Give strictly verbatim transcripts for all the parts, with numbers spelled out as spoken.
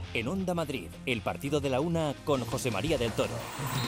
En Onda Madrid, el partido de la una con José María del Toro.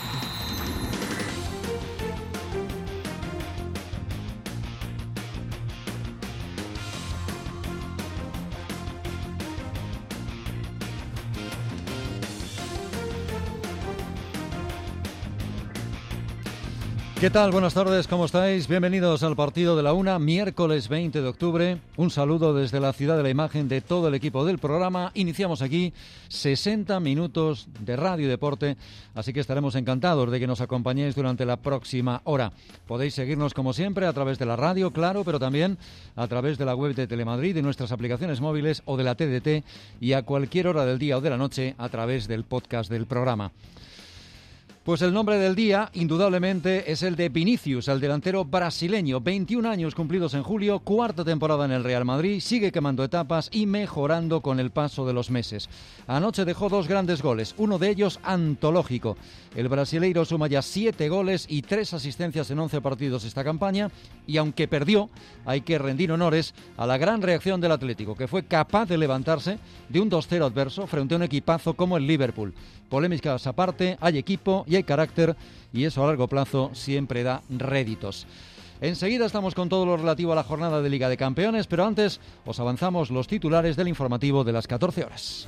¿Qué tal? Buenas tardes, ¿cómo estáis? Bienvenidos al partido de la una, miércoles veinte de octubre. Un saludo desde la Ciudad de la Imagen de todo el equipo del programa. Iniciamos aquí sesenta minutos de radio y deporte, así que estaremos encantados de que nos acompañéis durante la próxima hora. Podéis seguirnos como siempre a través de la radio, claro, pero también a través de la web de Telemadrid, de nuestras aplicaciones móviles o de la T D T y a cualquier hora del día o de la noche a través del podcast del programa. Pues el nombre del día, indudablemente, es el de Vinícius, el delantero brasileño. veintiún años cumplidos en julio, cuarta temporada en el Real Madrid, sigue quemando etapas y mejorando con el paso de los meses. Anoche dejó dos grandes goles, uno de ellos antológico. El brasileiro suma ya siete goles y tres asistencias en once partidos esta campaña, y aunque perdió, hay que rendir honores a la gran reacción del Atlético, que fue capaz de levantarse de un dos cero adverso frente a un equipazo como el Liverpool. Polémicas aparte, hay equipo y hay carácter, y eso a largo plazo siempre da réditos. Enseguida estamos con todo lo relativo a la jornada de Liga de Campeones, pero antes os avanzamos los titulares del informativo de las catorce horas.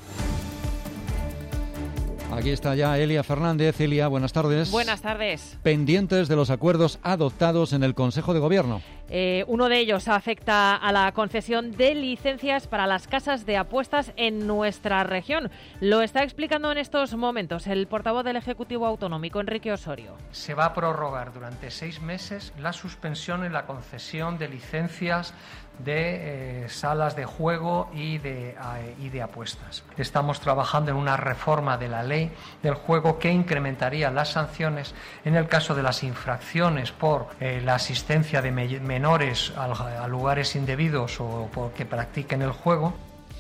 Aquí está ya Elia Fernández. Elia, buenas tardes. Buenas tardes. Pendientes de los acuerdos adoptados en el Consejo de Gobierno. Eh, uno de ellos afecta a la concesión de licencias para las casas de apuestas en nuestra región. Lo está explicando en estos momentos el portavoz del Ejecutivo Autonómico, Enrique Osorio. Se va a prorrogar durante seis meses la suspensión en la concesión de licencias de eh, salas de juego y de, eh, y de apuestas. Estamos trabajando en una reforma de la ley del juego que incrementaría las sanciones en el caso de las infracciones por eh, la asistencia de me- menores a, a lugares indebidos o por que practiquen el juego.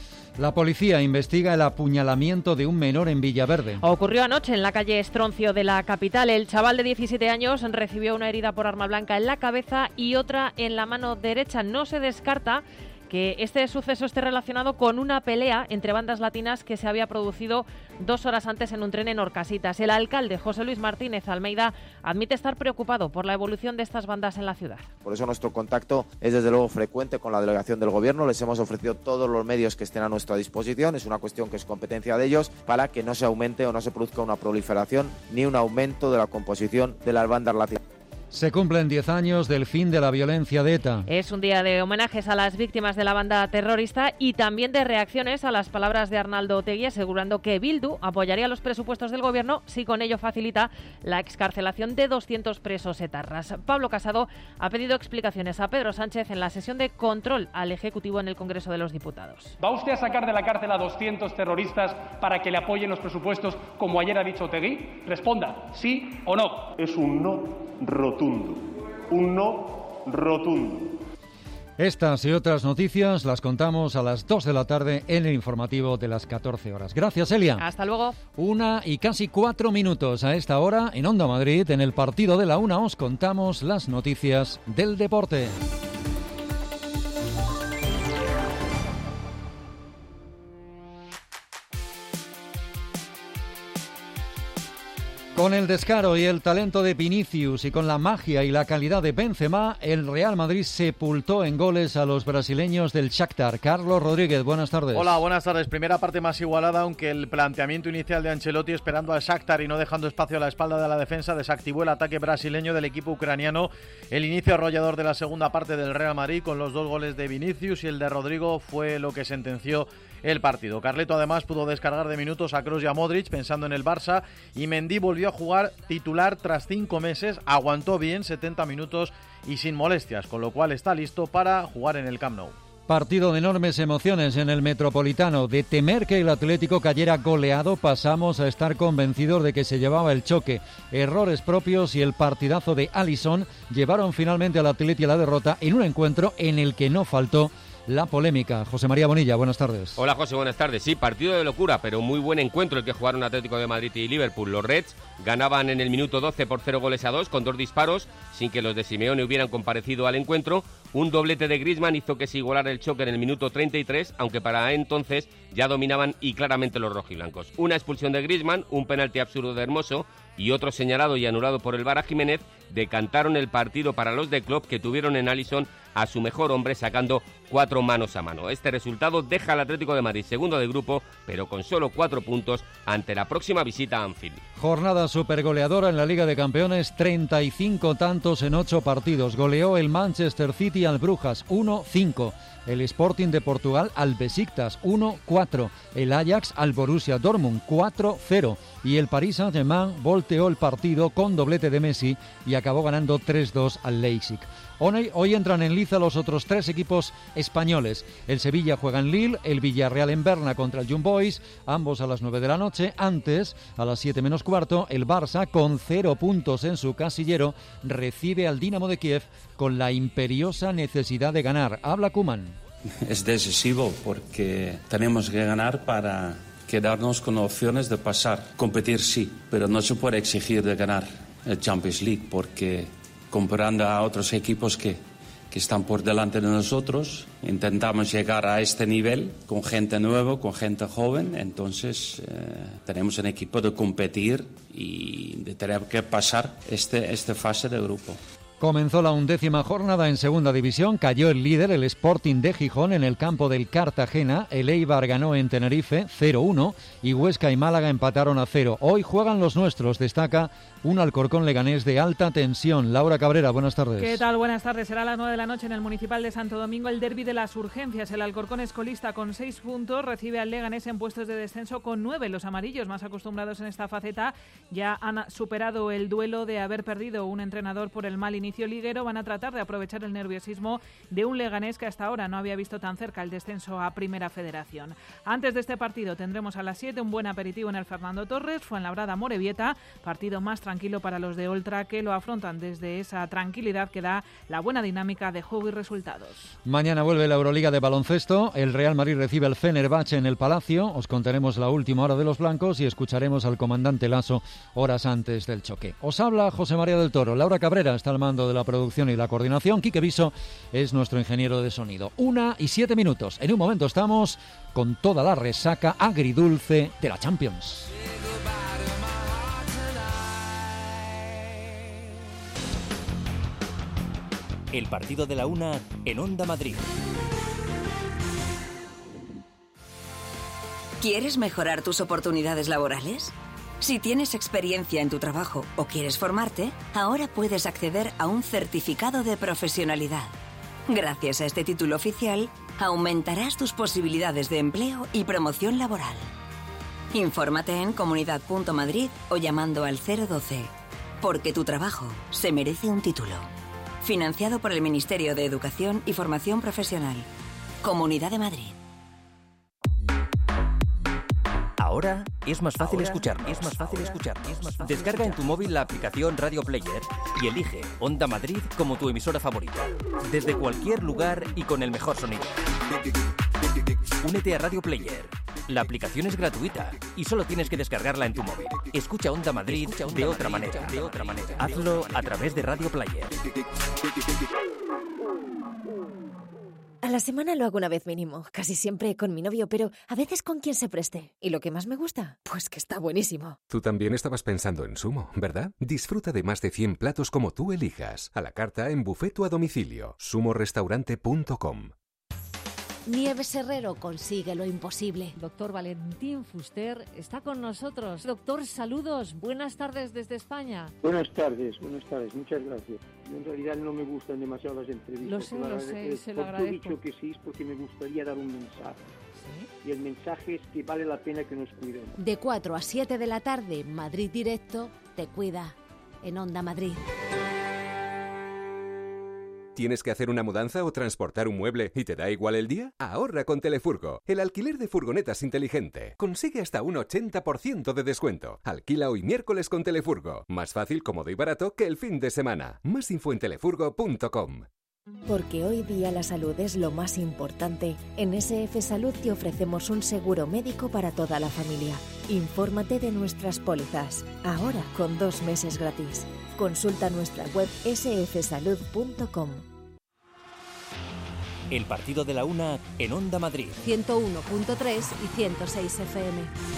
La policía investiga el apuñalamiento de un menor en Villaverde. Ocurrió anoche en la calle Estroncio de la capital. El chaval de diecisiete años recibió una herida por arma blanca en la cabeza y otra en la mano derecha. No se descarta que este suceso esté relacionado con una pelea entre bandas latinas que se había producido dos horas antes en un tren en Orcasitas. El alcalde José Luis Martínez Almeida admite estar preocupado por la evolución de estas bandas en la ciudad. Por eso nuestro contacto es desde luego frecuente con la delegación del Gobierno. Les hemos ofrecido todos los medios que estén a nuestra disposición. Es una cuestión que es competencia de ellos para que no se aumente o no se produzca una proliferación ni un aumento de la composición de las bandas latinas. Se cumplen diez años del fin de la violencia de ETA. Es un día de homenajes a las víctimas de la banda terrorista y también de reacciones a las palabras de Arnaldo Otegi, asegurando que Bildu apoyaría los presupuestos del Gobierno si con ello facilita la excarcelación de doscientos presos etarras. Pablo Casado ha pedido explicaciones a Pedro Sánchez en la sesión de control al Ejecutivo en el Congreso de los Diputados. ¿Va usted a sacar de la cárcel a doscientos terroristas para que le apoyen los presupuestos, como ayer ha dicho Otegi? Responda, ¿sí o no? Es un no rotundo, un no rotundo. Estas y otras noticias las contamos a las dos de la tarde en el informativo de las catorce horas. Gracias, Elia. Hasta luego. Una y casi cuatro minutos a esta hora en Onda Madrid. En el partido de la una os contamos las noticias del deporte. Con el descaro y el talento de Vinícius y con la magia y la calidad de Benzema, el Real Madrid sepultó en goles a los brasileños del Shakhtar. Carlos Rodríguez, buenas tardes. Hola, buenas tardes. Primera parte más igualada, aunque el planteamiento inicial de Ancelotti esperando al Shakhtar y no dejando espacio a la espalda de la defensa desactivó el ataque brasileño del equipo ucraniano. El inicio arrollador de la segunda parte del Real Madrid con los dos goles de Vinícius y el de Rodrigo fue lo que sentenció el partido. Carleto además pudo descargar de minutos a Kroos y a Modric pensando en el Barça, y Mendy volvió a jugar titular tras cinco meses, aguantó bien setenta minutos y sin molestias, con lo cual está listo para jugar en el Camp Nou. Partido de enormes emociones en el Metropolitano. De temer que el Atlético cayera goleado, pasamos a estar convencidos de que se llevaba el choque. Errores propios y el partidazo de Alisson llevaron finalmente al Atleti a la derrota en un encuentro en el que no faltó la polémica. José María Bonilla, buenas tardes. Hola José, buenas tardes. Sí, partido de locura, pero muy buen encuentro el que jugaron Atlético de Madrid y Liverpool. Los Reds ganaban en el minuto doce por cero goles a dos con dos disparos, sin que los de Simeone hubieran comparecido al encuentro. Un doblete de Griezmann hizo que se igualara el choque en el minuto treinta y tres, aunque para entonces ya dominaban y claramente los rojiblancos. Una expulsión de Griezmann, un penalti absurdo de Hermoso y otro señalado y anulado por el V A R a Jiménez decantaron el partido para los de Klopp, que tuvieron en Alisson a su mejor hombre sacando cuatro manos a mano. Este resultado deja al Atlético de Madrid segundo de grupo, pero con solo cuatro puntos ante la próxima visita a Anfield. Jornada supergoleadora en la Liga de Campeones, treinta y cinco tantos en ocho partidos. Goleó el Manchester City al Brujas uno cinco. El Sporting de Portugal al Besiktas uno cuatro. El Ajax al Borussia Dortmund cuatro cero. Y el Paris Saint-Germain volteó el partido con doblete de Messi y acabó ganando tres dos al Leipzig. Hoy, hoy entran en liza los otros tres equipos españoles. El Sevilla juega en Lille, el Villarreal en Berna contra el Young Boys, ambos a las nueve de la noche. Antes, a las siete menos cuarto, el Barça, con cero puntos en su casillero, recibe al Dinamo de Kiev con la imperiosa necesidad de ganar. Habla Koeman. Es decisivo porque tenemos que ganar para quedarnos con opciones de pasar. Competir sí, pero no se puede exigir de ganar el Champions League porque comparando a otros equipos que, que están por delante de nosotros, intentamos llegar a este nivel con gente nueva, con gente joven, entonces eh, tenemos un equipo de competir y de tener que pasar este, esta fase de grupo. Comenzó la undécima jornada en segunda división, cayó el líder, el Sporting de Gijón, en el campo del Cartagena. El Eibar ganó en Tenerife cero uno y Huesca y Málaga empataron a cero. Hoy juegan los nuestros, destaca un Alcorcón leganés de alta tensión. Laura Cabrera, buenas tardes. ¿Qué tal? Buenas tardes. Será a las nueve de la noche en el Municipal de Santo Domingo el derbi de las urgencias. El Alcorcón es colista con seis puntos, recibe al Leganés en puestos de descenso con nueve. Los amarillos, más acostumbrados en esta faceta, ya han superado el duelo de haber perdido un entrenador por el mal inicio liguero. Van a tratar de aprovechar el nerviosismo de un Leganés que hasta ahora no había visto tan cerca el descenso a Primera Federación. Antes de este partido tendremos a las siete un buen aperitivo en el Fernando Torres, Fuenlabrada Morevieta, partido más tranquilo para los de Oltra, que lo afrontan desde esa tranquilidad que da la buena dinámica de juego y resultados. Mañana vuelve la Euroliga de baloncesto. El Real Madrid recibe al Fenerbahce en el Palacio. Os contaremos la última hora de los blancos y escucharemos al comandante Lasso horas antes del choque. Os habla José María del Toro. Laura Cabrera está al mando de la producción y la coordinación. Quique Viso es nuestro ingeniero de sonido. Una y siete minutos. En un momento estamos con toda la resaca agridulce de la Champions. El partido de la una en Onda Madrid. ¿Quieres mejorar tus oportunidades laborales? Si tienes experiencia en tu trabajo o quieres formarte, ahora puedes acceder a un certificado de profesionalidad. Gracias a este título oficial, aumentarás tus posibilidades de empleo y promoción laboral. Infórmate en comunidad punto madrid o llamando al cero doce, porque tu trabajo se merece un título. Financiado por el Ministerio de Educación y Formación Profesional. Comunidad de Madrid. Ahora es más fácil escucharnos. Es más fácil escucharnos. Descarga en tu móvil la aplicación Radio Player y elige Onda Madrid como tu emisora favorita. Desde cualquier lugar y con el mejor sonido. Únete a Radio Player. La aplicación es gratuita y solo tienes que descargarla en tu móvil. Escucha Onda Madrid de otra manera. De otra manera. Hazlo a través de Radio Player. A la semana lo hago una vez mínimo, casi siempre con mi novio, pero a veces con quien se preste. ¿Y lo que más me gusta? Pues que está buenísimo. Tú también estabas pensando en Sumo, ¿verdad? Disfruta de más de cien platos como tú elijas. A la carta, en buffet o a domicilio. sumo restaurante punto com. Nieves Herrero consigue lo imposible. Doctor Valentín Fuster está con nosotros. Doctor, saludos. Buenas tardes desde España. Buenas tardes, buenas tardes. Muchas gracias. Yo en realidad no me gustan demasiado las entrevistas. Lo sé, lo sé, se lo agradezco. He dicho que sí es porque me gustaría dar un mensaje. ¿Sí? Y el mensaje es que vale la pena que nos cuidemos. De cuatro a siete de la tarde, Madrid Directo te cuida en Onda Madrid. ¿Tienes que hacer una mudanza o transportar un mueble y te da igual el día? Ahorra con Telefurgo, el alquiler de furgonetas inteligente. Consigue hasta un ochenta por ciento de descuento. Alquila hoy miércoles con Telefurgo. Más fácil, cómodo y barato que el fin de semana. Más info en telefurgo punto com. Porque hoy día la salud es lo más importante, en S F Salud te ofrecemos un seguro médico para toda la familia. Infórmate de nuestras pólizas, ahora con dos meses gratis. Consulta nuestra web ese efe salud punto com. El partido de la una en Onda Madrid. ciento uno punto tres y ciento seis F M.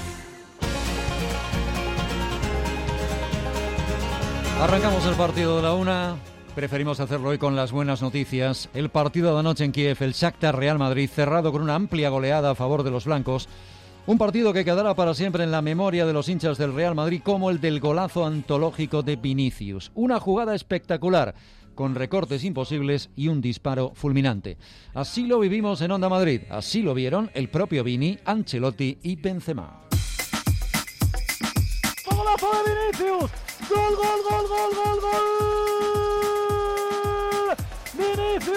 Arrancamos el partido de la una. Preferimos hacerlo hoy con las buenas noticias. El partido de anoche en Kiev, el Shakhtar Real Madrid, cerrado con una amplia goleada a favor de los blancos. Un partido que quedará para siempre en la memoria de los hinchas del Real Madrid como el del golazo antológico de Vinicius. Una jugada espectacular, con recortes imposibles y un disparo fulminante. Así lo vivimos en Onda Madrid. Así lo vieron el propio Vini, Ancelotti y Benzema. ¡Golazo de Vinicius! ¡Gol, gol, gol, gol, gol, gol! ¡Vinicius!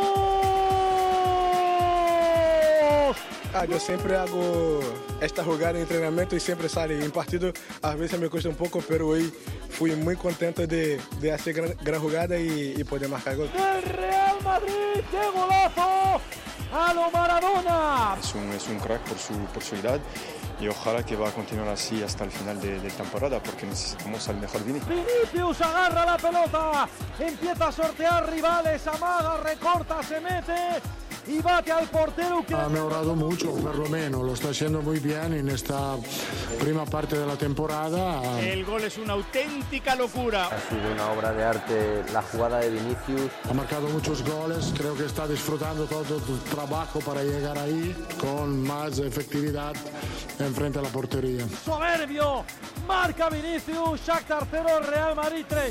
Ah, yo siempre hago esta jugada en entrenamiento y siempre sale. En partido a veces me cuesta un poco, pero hoy fui muy contento de, de hacer gran, gran jugada y, y poder marcar gol. ¡El Real Madrid! ¡Qué golazo! ¡A lo Maradona! Es un, es un crack por su, por su edad. Y ojalá que va a continuar así hasta el final de, de temporada, porque necesitamos al mejor Vini. Vinicius agarra la pelota, empieza a sortear rivales, amaga, recorta, se mete y bate al portero. Que... Ha mejorado mucho, por lo menos, lo está haciendo muy bien en esta prima parte de la temporada. El gol es una auténtica locura. Ha sido una obra de arte la jugada de Vinicius. Ha marcado muchos goles, creo que está disfrutando todo tu trabajo para llegar ahí con más efectividad enfrente a la portería. Soberbio, marca Vinicius, Shakhtar cero, Real Madrid tres.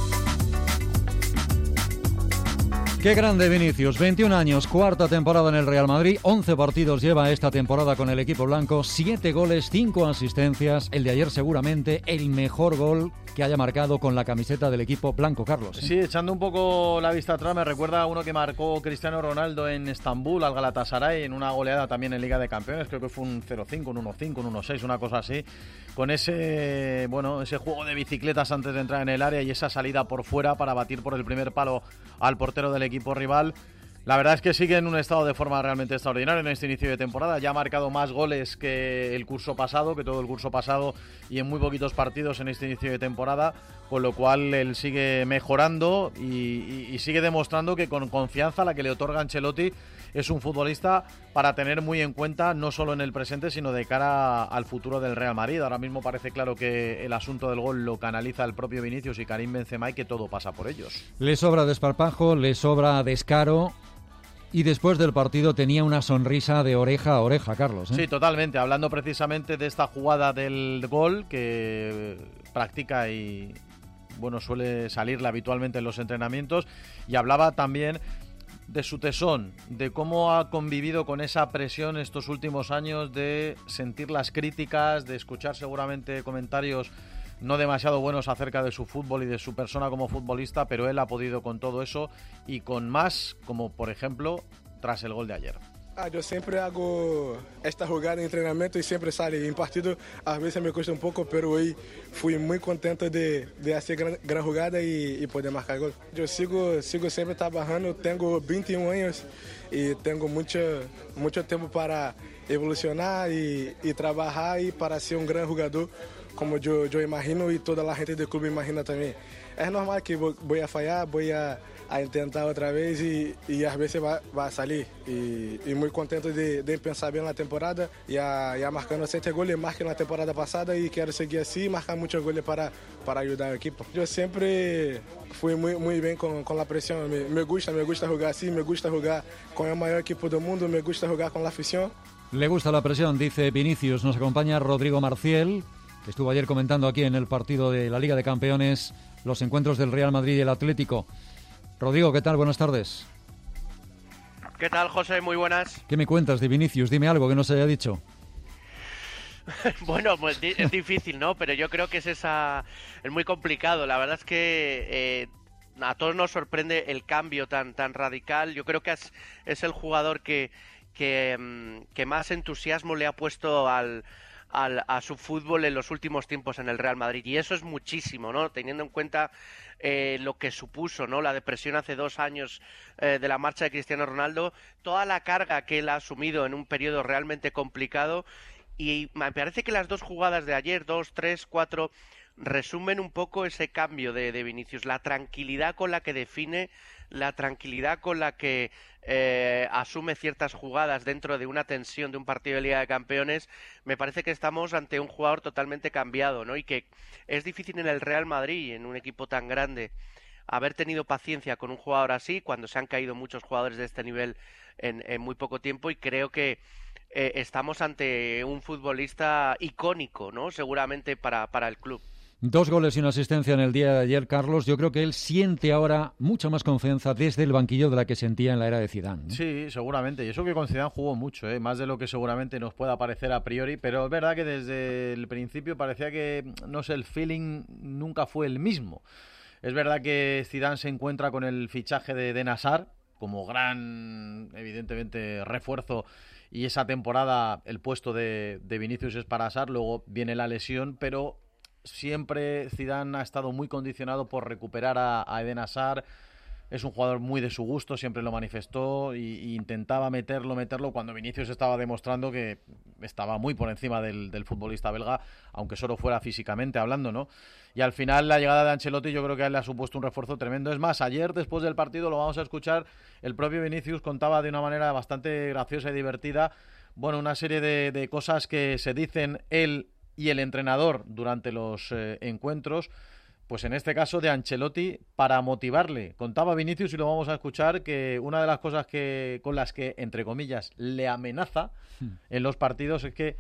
Qué grande Vinicius, veintiún años, cuarta temporada en el Real Madrid, once partidos lleva esta temporada con el equipo blanco, siete goles, cinco asistencias, el de ayer seguramente el mejor gol que haya marcado con la camiseta del equipo blanco, Carlos. Sí, echando un poco la vista atrás, me recuerda a uno que marcó Cristiano Ronaldo en Estambul, al Galatasaray, en una goleada también en Liga de Campeones, creo que fue un cero cinco, un uno cinco, un uno seis, una cosa así, con ese, bueno, ese juego de bicicletas antes de entrar en el área y esa salida por fuera para batir por el primer palo al portero del equipo rival. La verdad es que sigue en un estado de forma realmente extraordinario en este inicio de temporada. Ya ha marcado más goles que el curso pasado, que todo el curso pasado, y en muy poquitos partidos en este inicio de temporada, con lo cual él sigue mejorando y, y, y sigue demostrando que con confianza la que le otorga Ancelotti es un futbolista para tener muy en cuenta, no solo en el presente, sino de cara al futuro del Real Madrid. Ahora mismo parece claro que el asunto del gol lo canaliza el propio Vinicius y Karim Benzema y que todo pasa por ellos. Le sobra desparpajo, le sobra descaro. Y después del partido tenía una sonrisa de oreja a oreja, Carlos, ¿eh? Sí, totalmente. Hablando precisamente de esta jugada del gol que practica y bueno suele salirle habitualmente en los entrenamientos. Y hablaba también de su tesón, de cómo ha convivido con esa presión estos últimos años, de sentir las críticas, de escuchar seguramente comentarios no demasiado buenos acerca de su fútbol y de su persona como futbolista, pero él ha podido con todo eso y con más, como por ejemplo tras el gol de ayer. Ah, yo siempre hago esta jugada en entrenamiento y siempre sale. En partido a veces me cuesta un poco, pero hoy fui muy contento de, de hacer gran, gran jugada y, y poder marcar gol. Yo sigo, sigo siempre trabajando, tengo veintiún años y tengo mucho, mucho tiempo para evolucionar y, y trabajar y para ser un gran jugador, como yo, yo imagino y toda la gente del club imagina también. Es normal que voy a fallar, voy a, a intentar otra vez y, y a veces va, va a salir. Y, y muy contento de, de pensar bien la temporada, ya, ya marcando siete goles, marqué en la temporada pasada y quiero seguir así y marcar muchos goles para, para ayudar al equipo. Yo siempre fui muy, muy bien con, con la presión, me, me gusta, me gusta jugar así, me gusta jugar con el mayor equipo del mundo, me gusta jugar con la afición. Le gusta la presión, dice Vinicius. Nos acompaña Rodrigo Marciel, que estuvo ayer comentando aquí en el partido de la Liga de Campeones los encuentros del Real Madrid y el Atlético. Rodrigo, ¿qué tal? Buenas tardes. ¿Qué tal, José? Muy buenas. ¿Qué me cuentas de Vinicius? Dime algo que no se haya dicho. Bueno, pues es difícil, ¿no? Pero yo creo que es esa es muy complicado. La verdad es que eh, a todos nos sorprende el cambio tan tan radical. Yo creo que es, es el jugador que, que, que más entusiasmo le ha puesto al al, a su fútbol en los últimos tiempos en el Real Madrid. Y eso es muchísimo, ¿no? Teniendo en cuenta eh, lo que supuso, ¿no? La depresión hace dos años eh, de la marcha de Cristiano Ronaldo, toda la carga que él ha asumido en un periodo realmente complicado. Y me parece que las dos jugadas de ayer, dos, tres, cuatro, resumen un poco ese cambio de, de Vinicius, la tranquilidad con la que define, la tranquilidad con la que eh, asume ciertas jugadas dentro de una tensión de un partido de Liga de Campeones. Me parece que estamos ante un jugador totalmente cambiado, ¿no? Y que es difícil en el Real Madrid, en un equipo tan grande, haber tenido paciencia con un jugador así, cuando se han caído muchos jugadores de este nivel en, en muy poco tiempo, y creo que eh, estamos ante un futbolista icónico, ¿no? Seguramente para, para el club. Dos goles y una asistencia en el día de ayer, Carlos. Yo creo que él siente ahora mucha más confianza desde el banquillo de la que sentía en la era de Zidane, ¿no? Sí, seguramente. Y eso que con Zidane jugó mucho, ¿eh? Más de lo que seguramente nos pueda parecer a priori. Pero es verdad que desde el principio parecía que, no sé, el feeling nunca fue el mismo. Es verdad que Zidane se encuentra con el fichaje de Eden Hazard como gran, evidentemente, refuerzo. Y esa temporada el puesto de, de Vinicius es para Hazard. Luego viene la lesión, pero siempre Zidane ha estado muy condicionado por recuperar a, a Eden Hazard. Es un jugador muy de su gusto, siempre lo manifestó y, y intentaba meterlo, meterlo cuando Vinicius estaba demostrando que estaba muy por encima del, del futbolista belga, aunque solo fuera físicamente hablando, ¿no? Y al final la llegada de Ancelotti yo creo que a él le ha supuesto un refuerzo tremendo. Es más, ayer después del partido, lo vamos a escuchar, el propio Vinicius contaba de una manera bastante graciosa y divertida, bueno, una serie de, de cosas que se dicen él y el entrenador durante los eh, encuentros, pues en este caso de Ancelotti, para motivarle. Contaba Vinicius, y lo vamos a escuchar, que una de las cosas que con las que, entre comillas, le amenaza en los partidos es que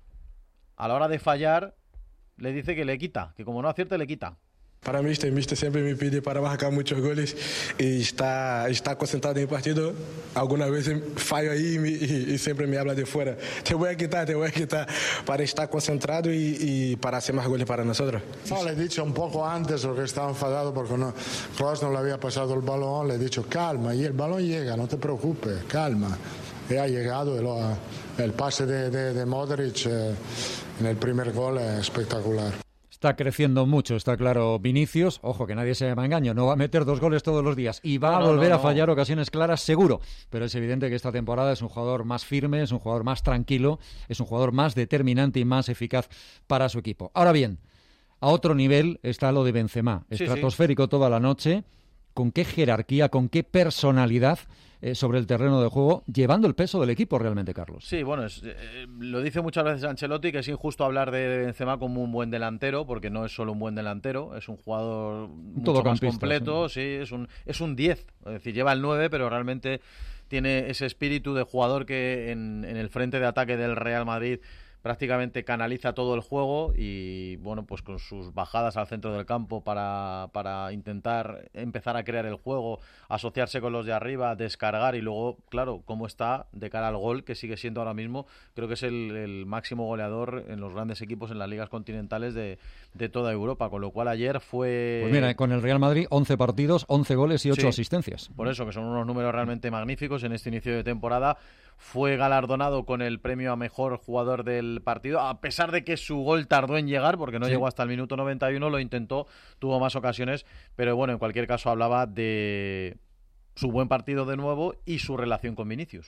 a la hora de fallar le dice que le quita, que como no acierte le quita. Para mí, el mister siempre me pide para marcar muchos goles y está, está concentrado en el partido. Algunas veces fallo ahí y, y, y siempre me habla de fuera. Te voy a quitar, te voy a quitar, para estar concentrado y, y para hacer más goles para nosotros. No, le he dicho un poco antes porque estaba enfadado porque no, Kroos no le había pasado el balón. Le he dicho calma y el balón llega, no te preocupes, calma. Y ha llegado el, el pase de, de, de Modric eh, en el primer gol es espectacular. Está creciendo mucho, está claro, Vinicius. Ojo, que nadie se me engañe, no va a meter dos goles todos los días y va no, a volver no, no, a fallar no. ocasiones claras, seguro. Pero es evidente que esta temporada es un jugador más firme, es un jugador más tranquilo, es un jugador más determinante y más eficaz para su equipo. Ahora bien, a otro nivel está lo de Benzema, sí, estratosférico sí. toda la noche. ¿Con qué jerarquía, con qué personalidad eh, sobre el terreno de juego, llevando el peso del equipo realmente, Carlos? Sí, bueno, es, eh, lo dice muchas veces Ancelotti, que es injusto hablar de Benzema como un buen delantero, porque no es solo un buen delantero, es un jugador mucho más completo, sí, sí es un es un diez, es decir, lleva el nueve, pero realmente tiene ese espíritu de jugador que en, en el frente de ataque del Real Madrid prácticamente canaliza todo el juego y, bueno, pues con sus bajadas al centro del campo para, para intentar empezar a crear el juego, asociarse con los de arriba, descargar y luego, claro, cómo está de cara al gol, que sigue siendo ahora mismo, creo que es el, el máximo goleador en los grandes equipos en las ligas continentales de, de toda Europa, con lo cual ayer fue... Pues mira, con el Real Madrid, once partidos, once goles y ocho sí, asistencias. Por eso, que son unos números realmente magníficos en este inicio de temporada. Fue galardonado con el premio a mejor jugador del partido, a pesar de que su gol tardó en llegar, porque no sí. llegó hasta el minuto noventa y uno, lo intentó, tuvo más ocasiones, pero bueno, en cualquier caso hablaba de su buen partido de nuevo y su relación con Vinicius.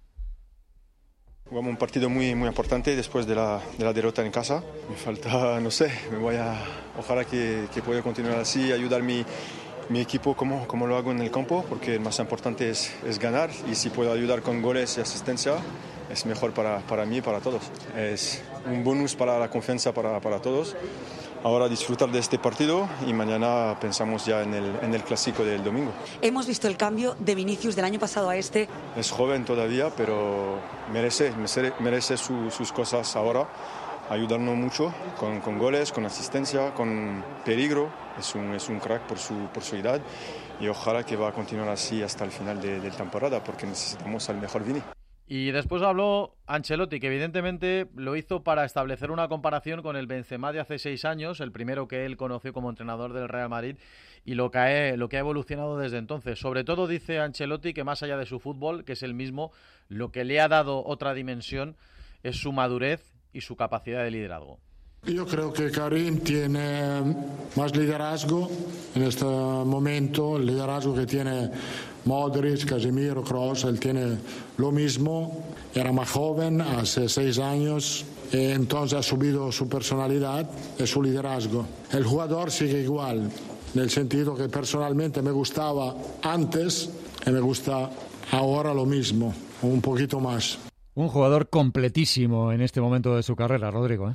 Jugamos un partido muy, muy importante después de la, de la derrota en casa. Me falta, no sé, me voy a, ojalá que, que pueda continuar así, ayudar mi mi equipo como, como lo hago en el campo, porque el más importante es, es ganar, y si puedo ayudar con goles y asistencia es mejor para, para mí y para todos. Es un bonus para la confianza para, para todos. Ahora disfrutar de este partido y mañana pensamos ya en el, en el clásico del domingo. Hemos visto el cambio de Vinicius del año pasado a este. Es joven todavía, pero merece, merece, merece su, sus cosas ahora. Ayudarnos mucho con, con goles, con asistencia, con peligro. Es un, es un crack por su, por su edad y ojalá que va a continuar así hasta el final de, de la temporada, porque necesitamos al mejor Vini. Y después habló Ancelotti, que evidentemente lo hizo para establecer una comparación con el Benzema de hace seis años, el primero que él conoció como entrenador del Real Madrid, y lo que ha, lo que ha evolucionado desde entonces. Sobre todo dice Ancelotti que más allá de su fútbol, que es el mismo, lo que le ha dado otra dimensión es su madurez y su capacidad de liderazgo. Yo creo que Karim tiene más liderazgo en este momento, el liderazgo que tiene Modric, Casemiro, Kroos, él tiene lo mismo, era más joven, hace seis años, y entonces ha subido su personalidad y su liderazgo. El jugador sigue igual, en el sentido que personalmente me gustaba antes y me gusta ahora lo mismo, un poquito más. Un jugador completísimo en este momento de su carrera, Rodrigo, ¿eh?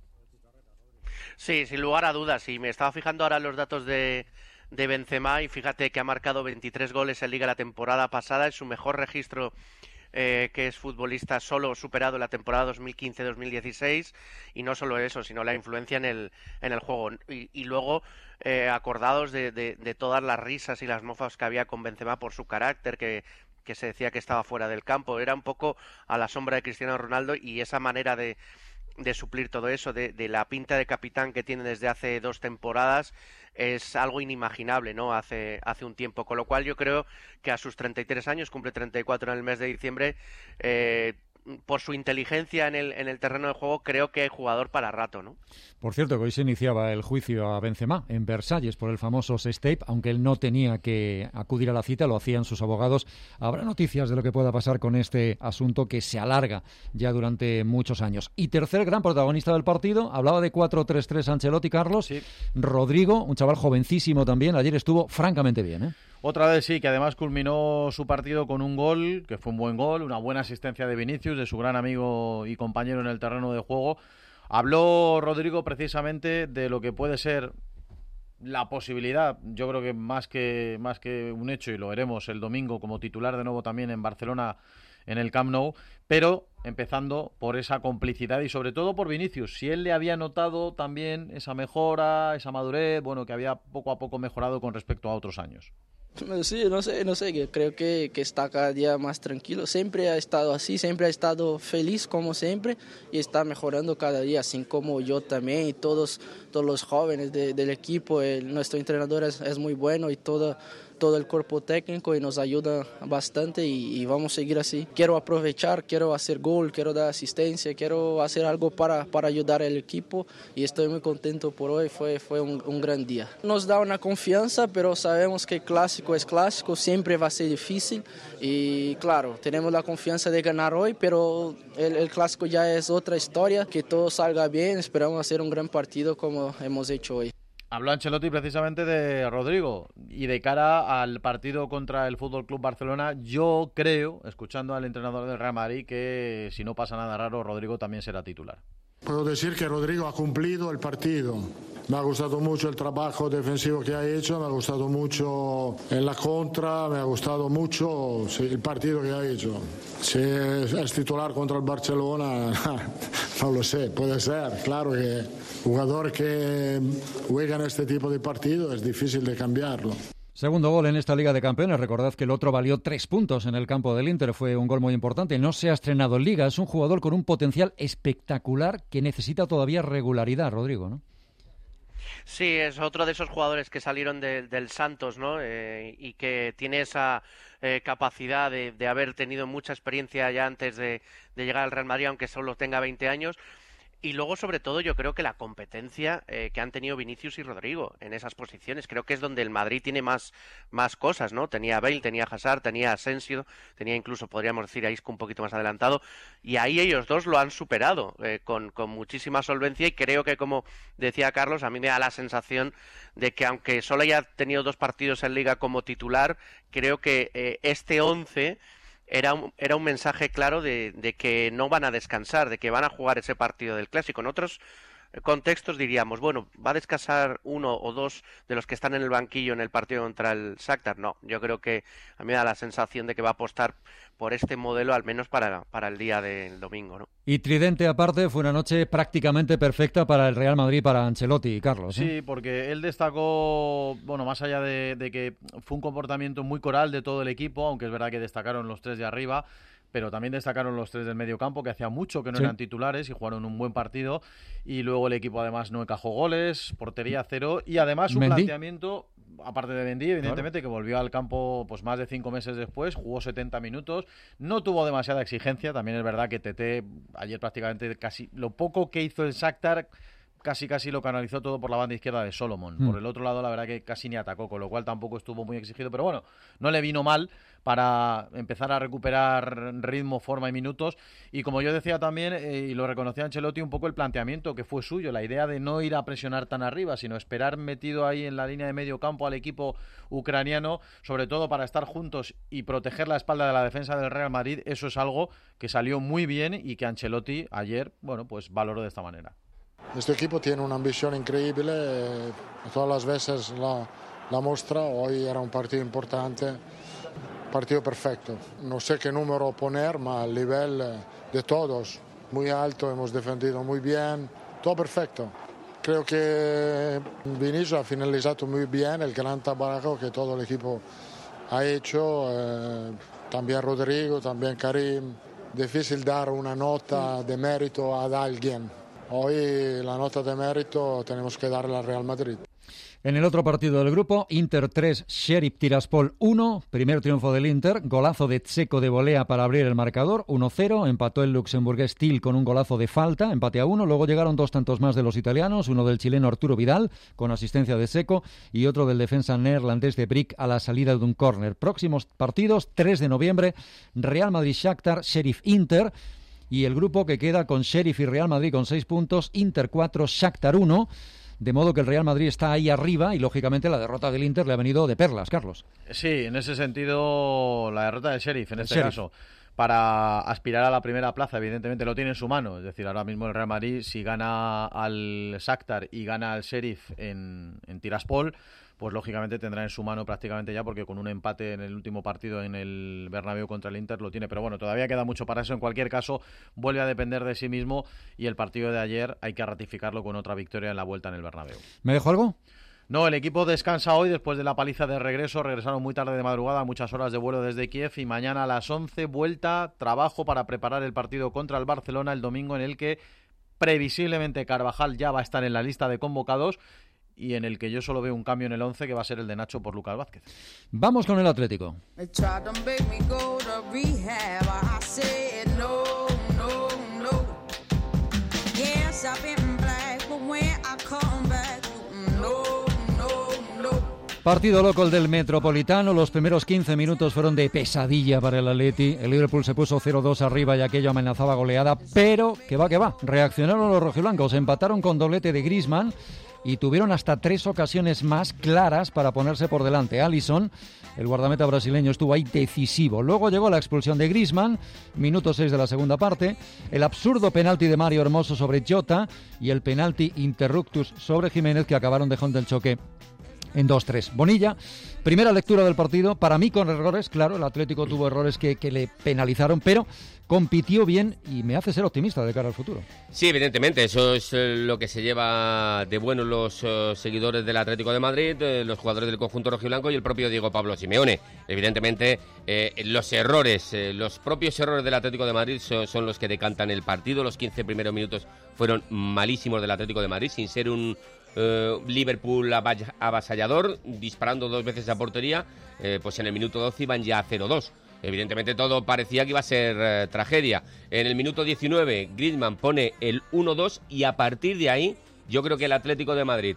Sí, sin lugar a dudas. Y me estaba fijando ahora en los datos de, de Benzema y fíjate que ha marcado veintitrés goles en Liga la temporada pasada. Es su mejor registro eh, que es futbolista, solo superado en la temporada dos mil quince dos mil dieciséis. Y no solo eso, sino la influencia en el, en el juego. Y, y luego, eh, acordados de, de, de todas las risas y las mofas que había con Benzema por su carácter, que... que se decía que estaba fuera del campo, era un poco a la sombra de Cristiano Ronaldo, y esa manera de, de suplir todo eso, de, de la pinta de capitán que tiene desde hace dos temporadas, es algo inimaginable, ¿no? Hace, hace un tiempo, con lo cual yo creo que a sus treinta y tres años, cumple treinta y cuatro en el mes de diciembre, eh, por su inteligencia en el, en el terreno de juego, creo que hay jugador para rato, ¿no? Por cierto, que hoy se iniciaba el juicio a Benzema en Versalles por el famoso sextape, aunque él no tenía que acudir a la cita, lo hacían sus abogados. Habrá noticias de lo que pueda pasar con este asunto que se alarga ya durante muchos años. Y tercer gran protagonista del partido, hablaba de cuatro tres tres Ancelotti, Carlos. Sí. Rodrigo, un chaval jovencísimo también, ayer estuvo francamente bien, ¿eh? Otra vez sí, que además culminó su partido con un gol, que fue un buen gol, una buena asistencia de Vinicius, de su gran amigo y compañero en el terreno de juego. Habló Rodrigo precisamente de lo que puede ser la posibilidad, yo creo que más que más que un hecho, y lo veremos el domingo como titular de nuevo también en Barcelona en el Camp Nou, pero empezando por esa complicidad y sobre todo por Vinicius. Si él le había notado también esa mejora, esa madurez, bueno, que había poco a poco mejorado con respecto a otros años. Sí, no sé, no sé, creo que, que está cada día más tranquilo, siempre ha estado así, siempre ha estado feliz como siempre y está mejorando cada día, así como yo también y todos, todos los jóvenes de, del equipo. El, nuestro entrenador es, es muy bueno y todo, todo el cuerpo técnico y nos ayuda bastante y, y vamos a seguir así. Quiero aprovechar, quiero hacer gol, quiero dar asistencia, quiero hacer algo para, para ayudar al equipo y estoy muy contento por hoy, fue, fue un, un gran día. Nos da una confianza, pero sabemos que el clásico es clásico, siempre va a ser difícil y claro, tenemos la confianza de ganar hoy, pero el, el clásico ya es otra historia, que todo salga bien, esperamos hacer un gran partido como hemos hecho hoy. Habló Ancelotti precisamente de Rodrigo y de cara al partido contra el F C Barcelona. Yo creo, escuchando al entrenador del Real Madrid, que si no pasa nada raro, Rodrigo también será titular. Puedo decir que Rodrigo ha cumplido el partido. Me ha gustado mucho el trabajo defensivo que ha hecho, me ha gustado mucho en la contra, me ha gustado mucho sí, el partido que ha hecho. Si es titular contra el Barcelona, no lo sé, puede ser. Claro que jugador que juega en este tipo de partido es difícil de cambiarlo. Segundo gol en esta Liga de Campeones. Recordad que el otro valió tres puntos en el campo del Inter. Fue un gol muy importante. No se ha estrenado en Liga. Es un jugador con un potencial espectacular que necesita todavía regularidad, Rodrigo, ¿no? Sí, es otro de esos jugadores que salieron de, del Santos, ¿no? Eh, y que tiene esa eh, capacidad de, de haber tenido mucha experiencia ya antes de, de llegar al Real Madrid, aunque solo tenga veinte años. Y luego, sobre todo, yo creo que la competencia eh, que han tenido Vinicius y Rodrigo en esas posiciones, creo que es donde el Madrid tiene más, más cosas, ¿no? Tenía a Bale, tenía a Hazard, tenía a Asensio, tenía incluso, podríamos decir, a Isco un poquito más adelantado, y ahí ellos dos lo han superado eh, con, con muchísima solvencia, y creo que, como decía Carlos, a mí me da la sensación de que, aunque solo haya tenido dos partidos en Liga como titular, creo que eh, este once... Era un, era un mensaje claro de, de que no van a descansar, de que van a jugar ese partido del Clásico. En otros contextos diríamos, bueno, ¿va a descansar uno o dos de los que están en el banquillo en el partido contra el Shakhtar? No, yo creo que a mí me da la sensación de que va a apostar por este modelo, al menos para, para el día del domingo, ¿no? Y tridente aparte, fue una noche prácticamente perfecta para el Real Madrid, para Ancelotti, Carlos, ¿eh? Sí, porque él destacó, bueno, más allá de, de que fue un comportamiento muy coral de todo el equipo, aunque es verdad que destacaron los tres de arriba, pero también destacaron los tres del medio campo, que hacía mucho que no Sí. eran titulares y jugaron un buen partido, y luego el equipo además no encajó goles, portería cero, y además un Mendy. planteamiento, aparte de Mendy, evidentemente, claro, que volvió al campo pues más de cinco meses después, jugó setenta minutos, no tuvo demasiada exigencia, también es verdad que Tete ayer prácticamente casi, lo poco que hizo el Shakhtar, casi casi lo canalizó todo por la banda izquierda de Solomon. Mm. Por el otro lado, la verdad que casi ni atacó, con lo cual tampoco estuvo muy exigido, pero bueno, no le vino mal para empezar a recuperar ritmo, forma y minutos. Y como yo decía también, eh, y lo reconocía Ancelotti, un poco el planteamiento que fue suyo, la idea de no ir a presionar tan arriba, sino esperar metido ahí en la línea de medio campo al equipo ucraniano, sobre todo para estar juntos y proteger la espalda de la defensa del Real Madrid. Eso es algo que salió muy bien y que Ancelotti ayer, bueno, pues valoró de esta manera. Este equipo tiene una ambición increíble, eh, todas las veces la, la muestra. Hoy era un partido importante, partido perfecto. No sé qué número poner, pero el nivel eh, de todos, muy alto, hemos defendido muy bien, todo perfecto. Creo que Vinicius ha finalizado muy bien el gran trabajo que todo el equipo ha hecho, eh, también Rodrigo, también Karim. Difícil dar una nota de mérito a alguien. Hoy la nota de mérito tenemos que darle al Real Madrid. En el otro partido del grupo, Inter tres, Sheriff Tiraspol uno, primer triunfo del Inter, golazo de Dzeko de volea para abrir el marcador, uno cero, empató el luxemburgués Til con un golazo de falta, empate a uno, luego llegaron dos tantos más de los italianos, uno del chileno Arturo Vidal, con asistencia de Dzeko, y otro del defensa neerlandés de Brick a la salida de un córner. Próximos partidos, tres de noviembre, Real Madrid-Shakhtar, Sheriff Inter, y el grupo que queda con Sheriff y Real Madrid con seis puntos, Inter cuatro, Shakhtar uno, de modo que el Real Madrid está ahí arriba y lógicamente la derrota del Inter le ha venido de perlas, Carlos. Sí, en ese sentido la derrota del Sheriff, en El este Sheriff. caso, para aspirar a la primera plaza, evidentemente lo tiene en su mano, es decir, ahora mismo el Real Madrid, si gana al Shakhtar y gana al Sheriff en, en Tiraspol, pues lógicamente tendrá en su mano prácticamente ya, porque con un empate en el último partido en el Bernabéu contra el Inter lo tiene, pero bueno, todavía queda mucho para eso. En cualquier caso, vuelve a depender de sí mismo y el partido de ayer hay que ratificarlo con otra victoria en la vuelta en el Bernabéu. ¿Me dejo algo? No, el equipo descansa hoy después de la paliza de regreso. Regresaron muy tarde de madrugada, muchas horas de vuelo desde Kiev, y mañana a las once vuelta, trabajo para preparar el partido contra el Barcelona el domingo, en el que previsiblemente Carvajal ya va a estar en la lista de convocados y en el que yo solo veo un cambio en el once, que va a ser el de Nacho por Lucas Vázquez. Vamos con el Atlético. Partido loco el del Metropolitano, los primeros quince minutos fueron de pesadilla para el Atleti, el Liverpool se puso cero dos arriba y aquello amenazaba goleada, pero que va que va, reaccionaron los rojiblancos, empataron con doblete de Griezmann y tuvieron hasta tres ocasiones más claras para ponerse por delante. Alisson, el guardameta brasileño, estuvo ahí decisivo. Luego llegó la expulsión de Griezmann, minuto seis de la segunda parte, el absurdo penalti de Mario Hermoso sobre Jota y el penalti interruptus sobre Jiménez, que acabaron dejando el choque en dos tres. Bonilla, primera lectura del partido, para mí con errores, claro, el Atlético tuvo errores que, que le penalizaron, pero compitió bien y me hace ser optimista de cara al futuro. Sí, evidentemente, eso es eh, lo que se lleva de bueno los uh, seguidores del Atlético de Madrid, eh, los jugadores del conjunto rojiblanco y el propio Diego Pablo Simeone. Evidentemente, eh, los errores, eh, los propios errores del Atlético de Madrid son, son los que decantan el partido. Los quince primeros minutos fueron malísimos del Atlético de Madrid, sin ser un Uh, Liverpool avasallador, disparando dos veces a portería, eh, pues en el minuto doce iban ya a cero dos. Evidentemente todo parecía que iba a ser eh, tragedia. En el minuto diecinueve Griezmann pone el uno dos y a partir de ahí yo creo que el Atlético de Madrid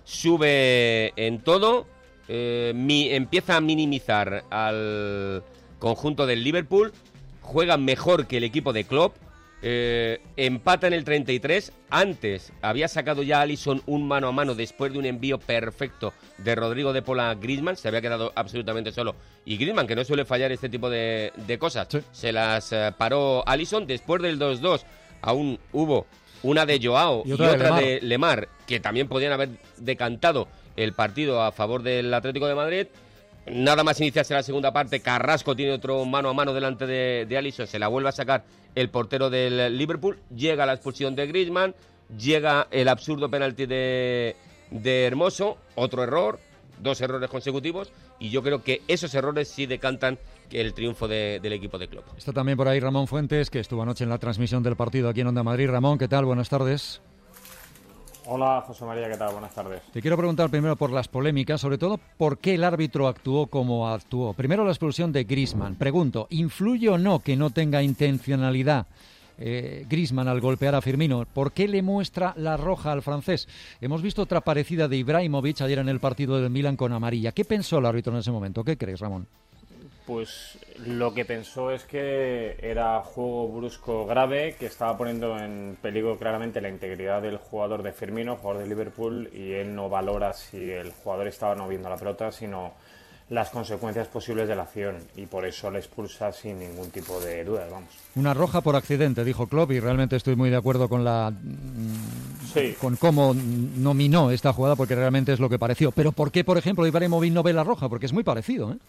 sube en todo, eh, mi, empieza a minimizar al conjunto del Liverpool, juega mejor que el equipo de Klopp. Eh, empata en el treinta y tres. Antes había sacado ya Alisson un mano a mano después de un envío perfecto de Rodrigo de Paul a Griezmann. Se había quedado absolutamente solo. Y Griezmann, que no suele fallar este tipo de, de cosas, sí, se las eh, paró Alisson. Después del dos dos aún hubo una de Joao y otra, y otra de, Lemar. de Lemar, que también podían haber decantado el partido a favor del Atlético de Madrid. Nada más iniciarse la segunda parte, Carrasco tiene otro mano a mano delante de, de Alisson, se la vuelve a sacar el portero del Liverpool, llega la expulsión de Griezmann, llega el absurdo penalti de, de Hermoso, otro error, dos errores consecutivos, y yo creo que esos errores sí decantan el triunfo de, del equipo de Klopp. Está también por ahí Ramón Fuentes, que estuvo anoche en la transmisión del partido aquí en Onda Madrid. Ramón, ¿qué tal? Buenas tardes. Hola, José María, ¿qué tal? Buenas tardes. Te quiero preguntar primero por las polémicas, sobre todo por qué el árbitro actuó como actuó. Primero la expulsión de Griezmann. Pregunto, ¿influye o no que no tenga intencionalidad eh, Griezmann al golpear a Firmino? ¿Por qué le muestra la roja al francés? Hemos visto otra parecida de Ibrahimovic ayer en el partido del Milan con amarilla. ¿Qué pensó el árbitro en ese momento? ¿Qué crees, Ramón? Pues lo que pensó es que era juego brusco grave, que estaba poniendo en peligro claramente la integridad del jugador de Firmino, jugador de Liverpool, y él no valora si el jugador estaba no viendo la pelota, sino las consecuencias posibles de la acción, y por eso le expulsa sin ningún tipo de duda, vamos. Una roja por accidente, dijo Klopp, y realmente estoy muy de acuerdo con la sí. con cómo nominó esta jugada, porque realmente es lo que pareció. Pero ¿por qué, por ejemplo, Ibrahimovic no ve la roja? Porque es muy parecido, ¿eh?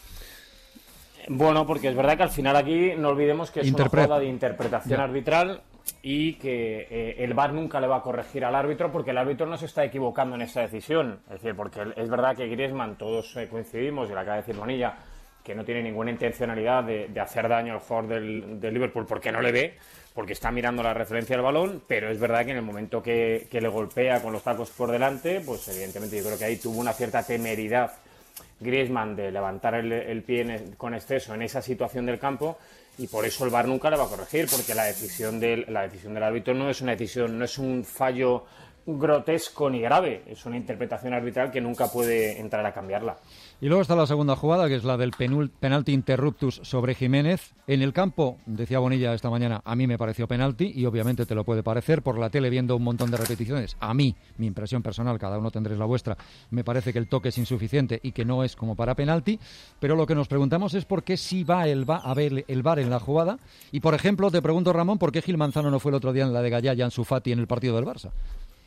Bueno, porque es verdad que al final aquí no olvidemos que es Interpreta. una jugada de interpretación Ya. arbitral y que eh, el V A R nunca le va a corregir al árbitro porque el árbitro no se está equivocando en esa decisión. Es decir, porque es verdad que Griezmann, todos eh, coincidimos, y lo acaba de decir Bonilla, que no tiene ninguna intencionalidad de, de hacer daño al jugador del, del Liverpool porque no le ve, porque está mirando la referencia del balón, pero es verdad que en el momento que, que le golpea con los tacos por delante, pues evidentemente yo creo que ahí tuvo una cierta temeridad Griezmann de levantar el, el pie en, con exceso en esa situación del campo, y por eso el V A R nunca le va a corregir, porque la decisión del, la decisión del árbitro no es una decisión, no es un fallo grotesco ni grave, es una interpretación arbitral que nunca puede entrar a cambiarla. Y luego está la segunda jugada, que es la del penul, penalti interruptus sobre Jiménez. En el campo, decía Bonilla esta mañana, a mí me pareció penalti, y obviamente te lo puede parecer por la tele viendo un montón de repeticiones. A mí, mi impresión personal, cada uno tendréis la vuestra, me parece que el toque es insuficiente y que no es como para penalti, pero lo que nos preguntamos es por qué sí va el va a ver el V A R en la jugada. Y, por ejemplo, te pregunto, Ramón, ¿por qué Gil Manzano no fue el otro día en la de Gallá y Ansu Fati en el partido del Barça?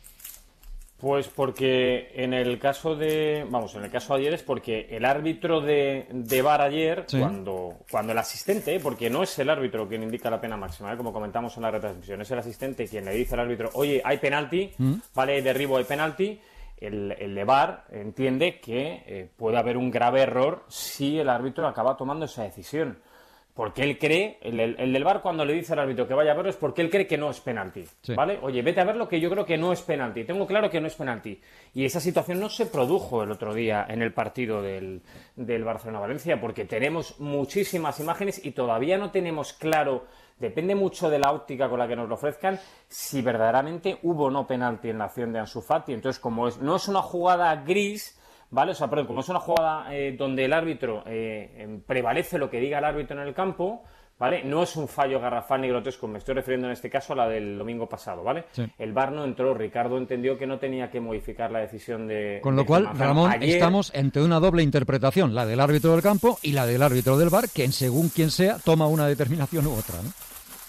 Pues porque en el caso de, vamos, en el caso de ayer es porque el árbitro de, de V A R ayer, sí. cuando, cuando el asistente, porque no es el árbitro quien indica la pena máxima, ¿eh? Como comentamos en la retransmisión, es el asistente quien le dice al árbitro, oye, hay penalti, ¿Mm? vale, hay derribo, hay penalti, el, el de V A R entiende que eh, puede haber un grave error si el árbitro acaba tomando esa decisión. Porque él cree, el, el, el del V A R cuando le dice al árbitro que vaya a verlo es porque él cree que no es penalti, sí. ¿vale? Oye, vete a ver lo que yo creo que no es penalti, tengo claro que no es penalti. Y esa situación no se produjo el otro día en el partido del, del Barcelona-Valencia, porque tenemos muchísimas imágenes y todavía no tenemos claro, depende mucho de la óptica con la que nos lo ofrezcan, si verdaderamente hubo o no penalti en la acción de Ansu Fati. Entonces, como es, no es una jugada gris, ¿vale? O sea, perdón, como es una jugada eh, donde el árbitro eh, prevalece lo que diga el árbitro en el campo, ¿vale? No es un fallo garrafal ni grotesco, me estoy refiriendo en este caso a la del domingo pasado, ¿vale? Sí. El V A R no entró, Ricardo entendió que no tenía que modificar la decisión de... Con lo de cual, Manzano. Ramón, Ayer... estamos ante una doble interpretación, la del árbitro del campo y la del árbitro del V A R, que en según quien sea, toma una determinación u otra, ¿no?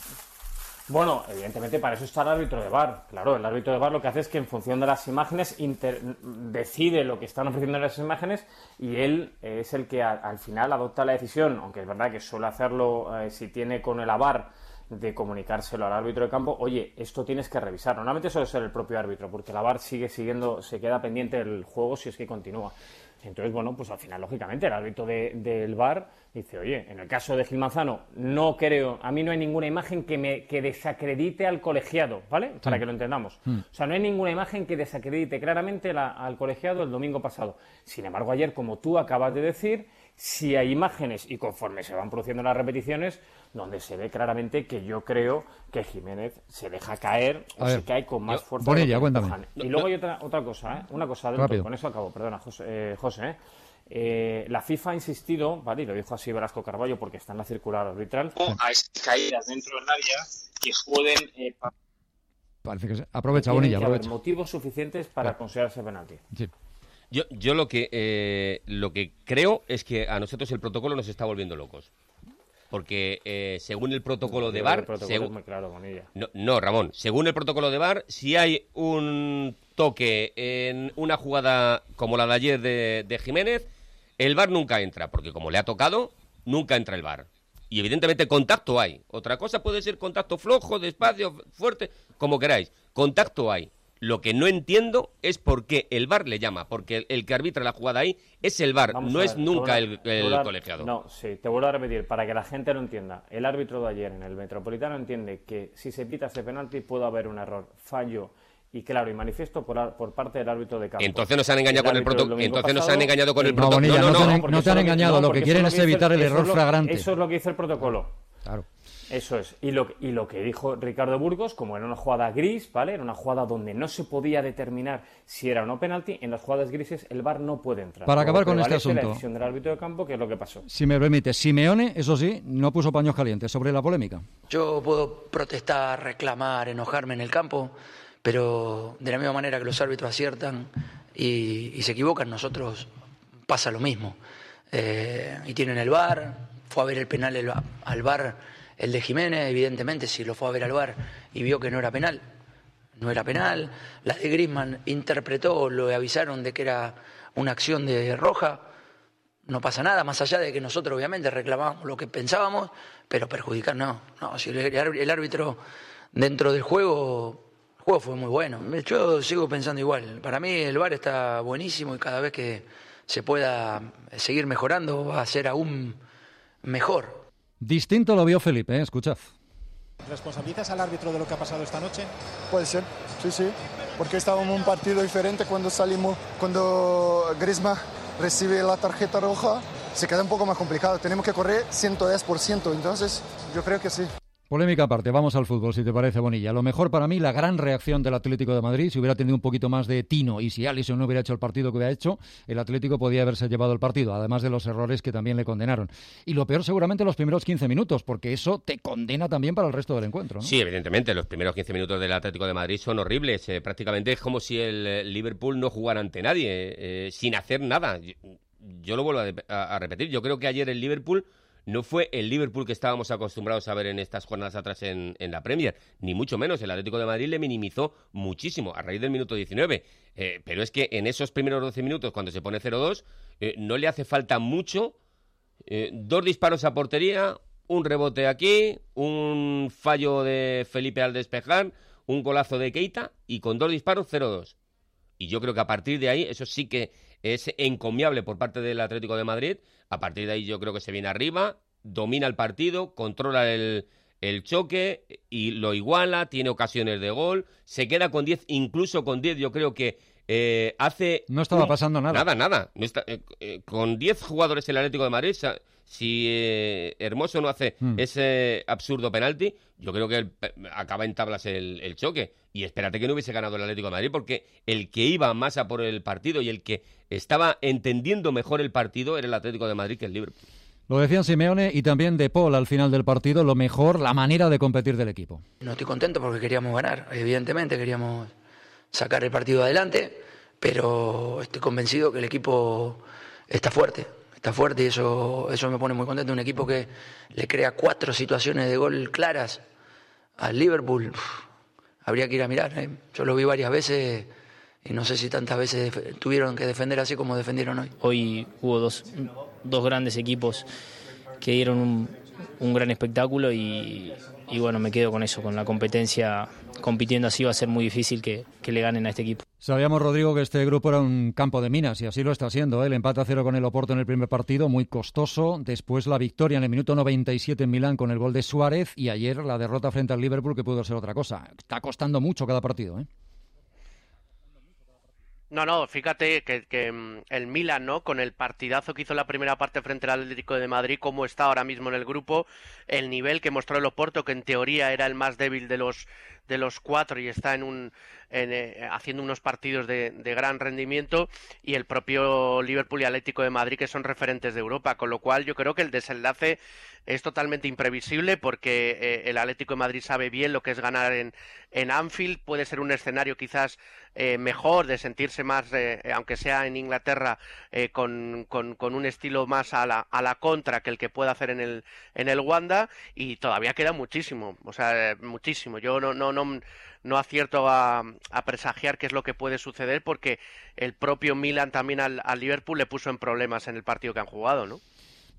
Bueno, evidentemente para eso está el árbitro de V A R. Claro, el árbitro de V A R lo que hace es que en función de las imágenes inter... decide lo que están ofreciendo las imágenes, y él es el que a, al final adopta la decisión, aunque es verdad que suele hacerlo eh, si tiene con el A V A R, de comunicárselo al árbitro de campo, oye, esto tienes que revisar. Normalmente suele ser el propio árbitro, porque el A V A R sigue siguiendo, se queda pendiente del juego si es que continúa. Entonces, bueno, pues al final, lógicamente, el árbitro de, del V A R dice, oye, en el caso de Gil Manzano, no creo, a mí no hay ninguna imagen que me que desacredite al colegiado, ¿vale? Para sí. que lo entendamos. Mm. O sea, no hay ninguna imagen que desacredite claramente la, al colegiado el domingo pasado. Sin embargo, ayer, como tú acabas de decir, si hay imágenes, y conforme se van produciendo las repeticiones, donde se ve claramente que yo creo que Jiménez se deja caer o se cae con más fuerza. Bonilla, cuéntame. Y luego hay otra, otra cosa, ¿eh? Una cosa, dentro, con eso acabo, perdona, José. Eh, José ¿eh? Eh, la FIFA ha insistido, ¿vale? Y lo dijo así Velasco Carballo porque está en la circular arbitral, a esas caídas dentro del área que pueden... Eh, Parece que se... Aprovecha, Bonilla, que aprovecha. haber motivos suficientes para claro. considerarse penalti. Sí. Yo, yo lo que eh, lo que creo es que a nosotros el protocolo nos está volviendo locos. Porque eh, según el protocolo de V A R... Protocolo según... es muy claro, Bonilla. No, no, Ramón. Según el protocolo de V A R, si hay un toque en una jugada como la de ayer de, de Jiménez, el V A R nunca entra. Porque como le ha tocado, nunca entra el V A R. Y evidentemente contacto hay. Otra cosa puede ser contacto flojo, despacio, fuerte, como queráis. Contacto hay. Lo que no entiendo es por qué el V A R le llama, porque el, el que arbitra la jugada ahí es el V A R, Vamos no a es ver, nunca a, el, el a, colegiado. No, sí, te vuelvo a repetir, para que la gente lo entienda. El árbitro de ayer en el Metropolitano entiende que si se pita ese penalti puede haber un error, fallo y claro y manifiesto por, por parte del árbitro de campo. Entonces nos han engañado con el protocolo. Entonces nos han engañado con el No, protocolo. Bonilla, No, no, no, no, no, no te han engañado. no, lo que quieren es evitar el, el error lo, flagrante. Eso es lo que dice el protocolo. Claro. Eso es. Y lo, y lo que dijo Ricardo Burgos, como era una jugada gris, ¿vale? Era una jugada donde no se podía determinar si era o no penalti, en las jugadas grises el V A R no puede entrar. Para acabar con este la asunto. decisión del árbitro de campo, que es lo que pasó. Si me permite, Simeone, eso sí, no puso paños calientes sobre la polémica. Yo puedo protestar, reclamar, enojarme en el campo, pero de la misma manera que los árbitros aciertan y, y se equivocan, nosotros pasa lo mismo. Eh, y tienen el V A R, fue a ver el penal el, al V A R el de Jiménez, evidentemente si lo fue a ver al V A R y vio que no era penal, no era penal. La de Griezmann interpretó, lo avisaron de que era una acción de roja, no pasa nada, más allá de que nosotros obviamente reclamábamos lo que pensábamos, pero perjudicar no, no, si el, el árbitro dentro del juego... El juego fue muy bueno. Yo sigo pensando igual. Para mí el V A R está buenísimo y cada vez que se pueda seguir mejorando va a ser aún mejor. Distinto lo vio Felipe, ¿eh? Escuchad. ¿Responsabilizas al árbitro de lo que ha pasado esta noche? Puede ser, sí, sí. Porque estábamos en un partido diferente cuando salimos, cuando Griezmann recibe la tarjeta roja, se queda un poco más complicado. Tenemos que correr ciento diez por ciento, entonces yo creo que sí. Polémica aparte, vamos al fútbol, si te parece, Bonilla. Lo mejor para mí, la gran reacción del Atlético de Madrid, si hubiera tenido un poquito más de tino y si Alisson no hubiera hecho el partido que hubiera hecho, el Atlético podía haberse llevado el partido, además de los errores que también le condenaron. Y lo peor seguramente los primeros quince minutos, porque eso te condena también para el resto del encuentro, ¿no? Sí, evidentemente, los primeros quince minutos del Atlético de Madrid son horribles. Eh, prácticamente es como si el eh, Liverpool no jugara ante nadie, eh, sin hacer nada. Yo, yo lo vuelvo a, a, a repetir, yo creo que ayer el Liverpool... no fue el Liverpool que estábamos acostumbrados a ver en estas jornadas atrás en, en la Premier, ni mucho menos. El Atlético de Madrid le minimizó muchísimo a raíz del minuto diecinueve. Eh, pero es que en esos primeros doce minutos, cuando se pone cero dos, eh, no le hace falta mucho. Eh, dos disparos a portería, un rebote aquí, un fallo de Felipe al despejar, un golazo de Keita y con dos disparos cero dos. Y yo creo que a partir de ahí, eso sí que es encomiable por parte del Atlético de Madrid. A partir de ahí yo creo que se viene arriba, domina el partido, controla el, el choque y lo iguala, tiene ocasiones de gol, se queda con diez, incluso con diez yo creo que eh, hace... No estaba un, pasando nada. Nada, nada. No está, eh, eh, con diez jugadores el Atlético de Madrid, si eh, Hermoso no hace hmm. ese absurdo penalti, yo creo que el, acaba en tablas el, el choque. Y espérate que no hubiese ganado el Atlético de Madrid, porque el que iba más a por el partido y el que estaba entendiendo mejor el partido era el Atlético de Madrid que el Liverpool. Lo decían Simeone y también De Paul al final del partido, lo mejor, la manera de competir del equipo. No estoy contento porque queríamos ganar, evidentemente queríamos sacar el partido adelante, pero estoy convencido que el equipo está fuerte, está fuerte y eso, eso me pone muy contento. Un equipo que le crea cuatro situaciones de gol claras al Liverpool. Uf, habría que ir a mirar, ¿eh? Yo lo vi varias veces y no sé si tantas veces def- tuvieron que defender así como defendieron hoy. Hoy hubo dos, dos grandes equipos que dieron un, un gran espectáculo y, y bueno, me quedo con eso, con la competencia. Compitiendo así va a ser muy difícil que, que le ganen a este equipo. Sabíamos, Rodrigo, que este grupo era un campo de minas y así lo está siendo, ¿eh? El empate a cero con el Oporto en el primer partido, muy costoso. Después la victoria en el minuto noventa y siete en Milán con el gol de Suárez y ayer la derrota frente al Liverpool, que pudo ser otra cosa. Está costando mucho cada partido, ¿eh? No, no, fíjate que, que el Milan, ¿no? Con el partidazo que hizo la primera parte frente al Atlético de Madrid, cómo está ahora mismo en el grupo, el nivel que mostró el Oporto, que en teoría era el más débil de los de los cuatro y está en un en, eh, haciendo unos partidos de, de gran rendimiento, y el propio Liverpool y Atlético de Madrid, que son referentes de Europa, con lo cual yo creo que el desenlace es totalmente imprevisible, porque eh, el Atlético de Madrid sabe bien lo que es ganar en, en Anfield. Puede ser un escenario quizás eh, mejor, de sentirse más, eh, aunque sea en Inglaterra, eh, con, con, con un estilo más a la, a la contra que el que pueda hacer en el, en el Wanda, y todavía queda muchísimo, o sea, muchísimo. Yo no, no, no, no acierto a, a presagiar qué es lo que puede suceder, porque el propio Milan también al, al Liverpool le puso en problemas en el partido que han jugado, ¿no?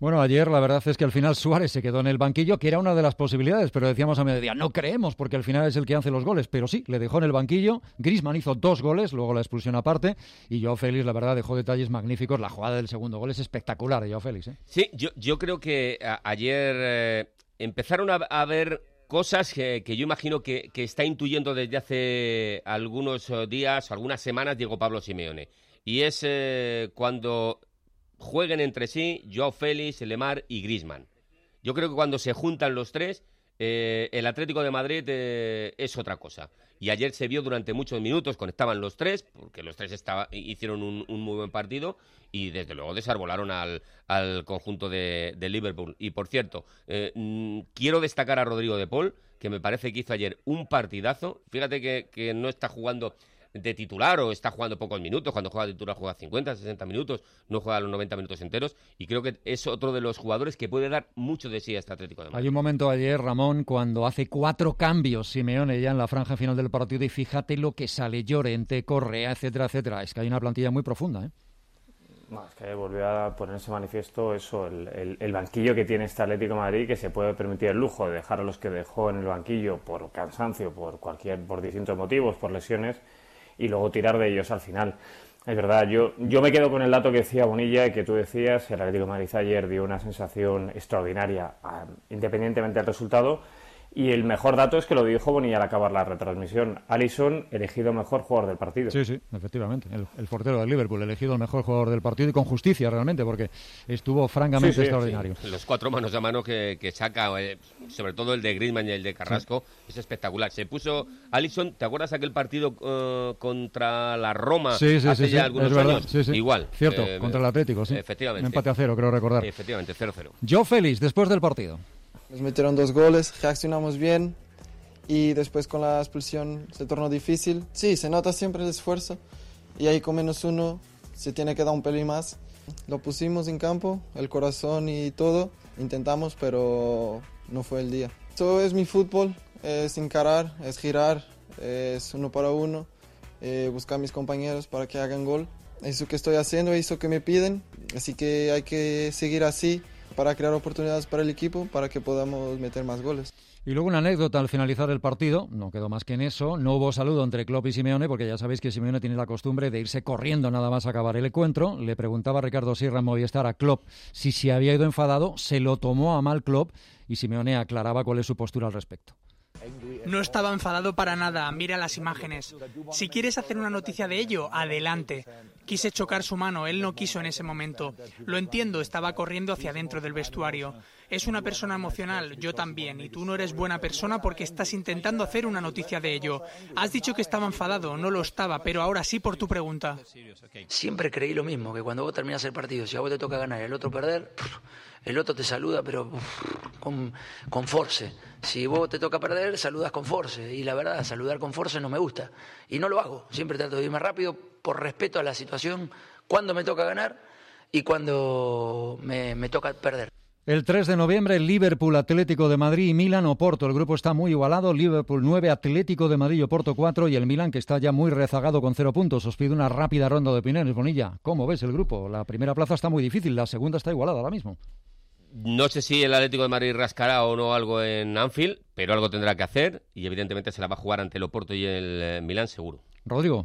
Bueno, ayer la verdad es que al final Suárez se quedó en el banquillo, que era una de las posibilidades, pero decíamos a mediodía, no creemos, porque al final es el que hace los goles, pero sí, le dejó en el banquillo. Griezmann hizo dos goles, luego la expulsión aparte, y Joao Félix, la verdad, dejó detalles magníficos. La jugada del segundo gol es espectacular de Joao Félix, ¿eh? Sí, yo, yo creo que a, ayer eh, empezaron a, a ver cosas que, que yo imagino que, que está intuyendo desde hace algunos días, algunas semanas, Diego Pablo Simeone, y es eh, cuando jueguen entre sí Joao Félix, Lemar y Griezmann. Yo creo que cuando se juntan los tres, eh, el Atlético de Madrid eh, es otra cosa. Y ayer se vio durante muchos minutos, conectaban los tres, porque los tres estaba, hicieron un, un muy buen partido y desde luego desarbolaron al, al conjunto de, de Liverpool. Y por cierto, eh, mm, quiero destacar a Rodrigo de Paul, que me parece que hizo ayer un partidazo. Fíjate que, que no está jugando de titular o está jugando pocos minutos. Cuando juega de titular juega cincuenta, sesenta minutos, no juega los noventa minutos enteros, y creo que es otro de los jugadores que puede dar mucho de sí a este Atlético de Madrid. Hay un momento ayer, Ramón, cuando hace cuatro cambios Simeone ya en la franja final del partido, y fíjate lo que sale: Llorente, Correa, etcétera, etcétera. Es que hay una plantilla muy profunda, ¿eh? No, es que volvió a ponerse manifiesto eso, el, el, el banquillo que tiene este Atlético de Madrid, que se puede permitir el lujo de dejar a los que dejó en el banquillo por cansancio, por cualquier, por distintos motivos, por lesiones, y luego tirar de ellos al final. Es verdad, yo, yo me quedo con el dato que decía Bonilla y que tú decías. El Atlético de Madrid ayer dio una sensación extraordinaria, a, independientemente del resultado, y el mejor dato es que lo dijo Bonilla al acabar la retransmisión. Alisson, elegido mejor jugador del partido. Sí, sí, efectivamente, el, el portero del Liverpool, elegido el mejor jugador del partido, y con justicia realmente, porque estuvo francamente sí, sí, extraordinario. Sí. Los cuatro manos a mano que, que saca, eh, sobre todo el de Griezmann y el de Carrasco, sí, es espectacular. Se puso Alisson, ¿te acuerdas aquel partido uh, contra la Roma sí, sí, hace sí, ya sí, algunos es verdad, años? Sí, sí. Igual. Cierto, eh, contra el Atlético, sí. Efectivamente. Un empate a cero, creo recordar. Efectivamente, cero cero. Joao Félix, después del partido. Nos metieron dos goles, reaccionamos bien, y después con la expulsión se tornó difícil. Sí, se nota siempre el esfuerzo, y ahí con menos uno se tiene que dar un pelín más. Lo pusimos en campo, el corazón y todo, intentamos, pero no fue el día. Esto es mi fútbol, es encarar, es girar, es uno para uno, eh, buscar a mis compañeros para que hagan gol. Eso que estoy haciendo, eso que me piden, así que hay que seguir así para crear oportunidades para el equipo, para que podamos meter más goles. Y luego una anécdota al finalizar el partido, no quedó más que en eso, no hubo saludo entre Klopp y Simeone, porque ya sabéis que Simeone tiene la costumbre de irse corriendo nada más acabar el encuentro. Le preguntaba a Ricardo Sierra en Movistar a Klopp si se había ido enfadado, se lo tomó a mal Klopp, y Simeone aclaraba cuál es su postura al respecto. No estaba enfadado para nada, mira las imágenes. Si quieres hacer una noticia de ello, adelante. Quise chocar su mano, él no quiso en ese momento. Lo entiendo, estaba corriendo hacia dentro del vestuario. Es una persona emocional, yo también, y tú no eres buena persona porque estás intentando hacer una noticia de ello. Has dicho que estaba enfadado, no lo estaba, pero ahora sí por tu pregunta. Siempre creí lo mismo, que cuando vos terminás el partido, si a vos te toca ganar y el otro perder, el otro te saluda, pero uf, con, con force. Si vos te toca perder, saludas con force. Y la verdad, saludar con force no me gusta. Y no lo hago. Siempre trato de irme rápido por respeto a la situación, cuando me toca ganar y cuando me, me toca perder. El tres de noviembre, Liverpool, Atlético de Madrid y Milan, Oporto. El grupo está muy igualado. Liverpool nueve, Atlético de Madrid y Oporto cuatro, y el Milan, que está ya muy rezagado con cero puntos. Os pido una rápida ronda de opiniones, Bonilla. ¿Cómo ves el grupo? La primera plaza está muy difícil, la segunda está igualada ahora mismo. No sé si el Atlético de Madrid rascará o no algo en Anfield, pero algo tendrá que hacer, y evidentemente se la va a jugar ante el Oporto y el eh, Milan seguro. Rodrigo.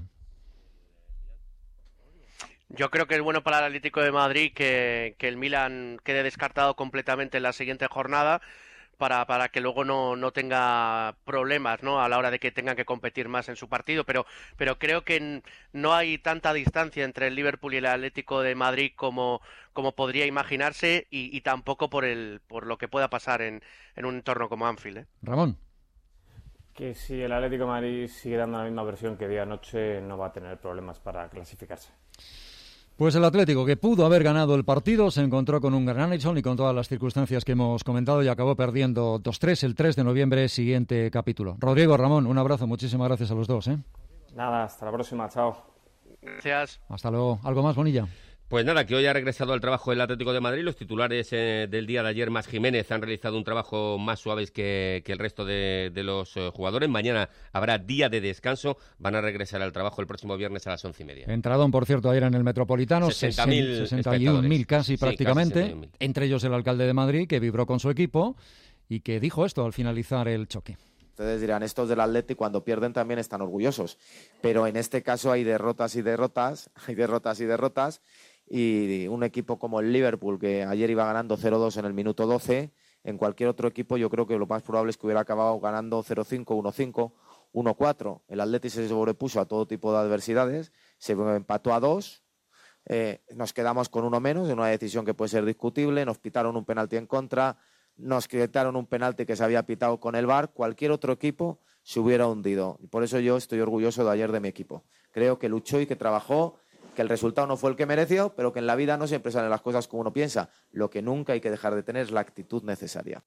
Yo creo que es bueno para el Atlético de Madrid que, que el Milan quede descartado completamente en la siguiente jornada para, para que luego no, no tenga problemas, ¿no?, a la hora de que tengan que competir más en su partido, pero, pero creo que no hay tanta distancia entre el Liverpool y el Atlético de Madrid como, como podría imaginarse, y, y tampoco por el por lo que pueda pasar en, en un entorno como Anfield, ¿eh? Ramón. Que si el Atlético de Madrid sigue dando la misma versión que dio anoche, no va a tener problemas para clasificarse. Pues el Atlético, que pudo haber ganado el partido, se encontró con un gran Alisson y con todas las circunstancias que hemos comentado, y acabó perdiendo dos tres el tres de noviembre, siguiente capítulo. Rodrigo, Ramón, un abrazo, muchísimas gracias a los dos, ¿eh? Nada, hasta la próxima, chao. Gracias. Hasta luego. ¿Algo más, Bonilla? Pues nada, que hoy ha regresado al trabajo el Atlético de Madrid. Los titulares eh, del día de ayer, más Jiménez, han realizado un trabajo más suaves que, que el resto de, de los eh, jugadores. Mañana habrá día de descanso. Van a regresar al trabajo el próximo viernes a las once y media. Entradón, por cierto, ayer en el Metropolitano. sesenta mil sesenta y un mil casi sí, prácticamente. casi sesenta y un mil. Entre ellos el alcalde de Madrid, que vibró con su equipo y que dijo esto al finalizar el choque. Ustedes dirán, estos del Atleti cuando pierden también están orgullosos. Pero en este caso hay derrotas y derrotas, hay derrotas y derrotas. Y un equipo como el Liverpool, que ayer iba ganando cero dos en el minuto doce, en cualquier otro equipo yo creo que lo más probable es que hubiera acabado ganando cero cinco, uno cinco, uno cuatro. El Atleti se sobrepuso a todo tipo de adversidades, se empató a dos, eh, nos quedamos con uno menos, en una decisión que puede ser discutible, nos pitaron un penalti en contra, nos quitaron un penalti que se había pitado con el V A R, cualquier otro equipo se hubiera hundido. Y por eso yo estoy orgulloso de ayer de mi equipo. Creo que luchó y que trabajó, que el resultado no fue el que mereció, pero que en la vida no siempre salen las cosas como uno piensa. Lo que nunca hay que dejar de tener es la actitud necesaria.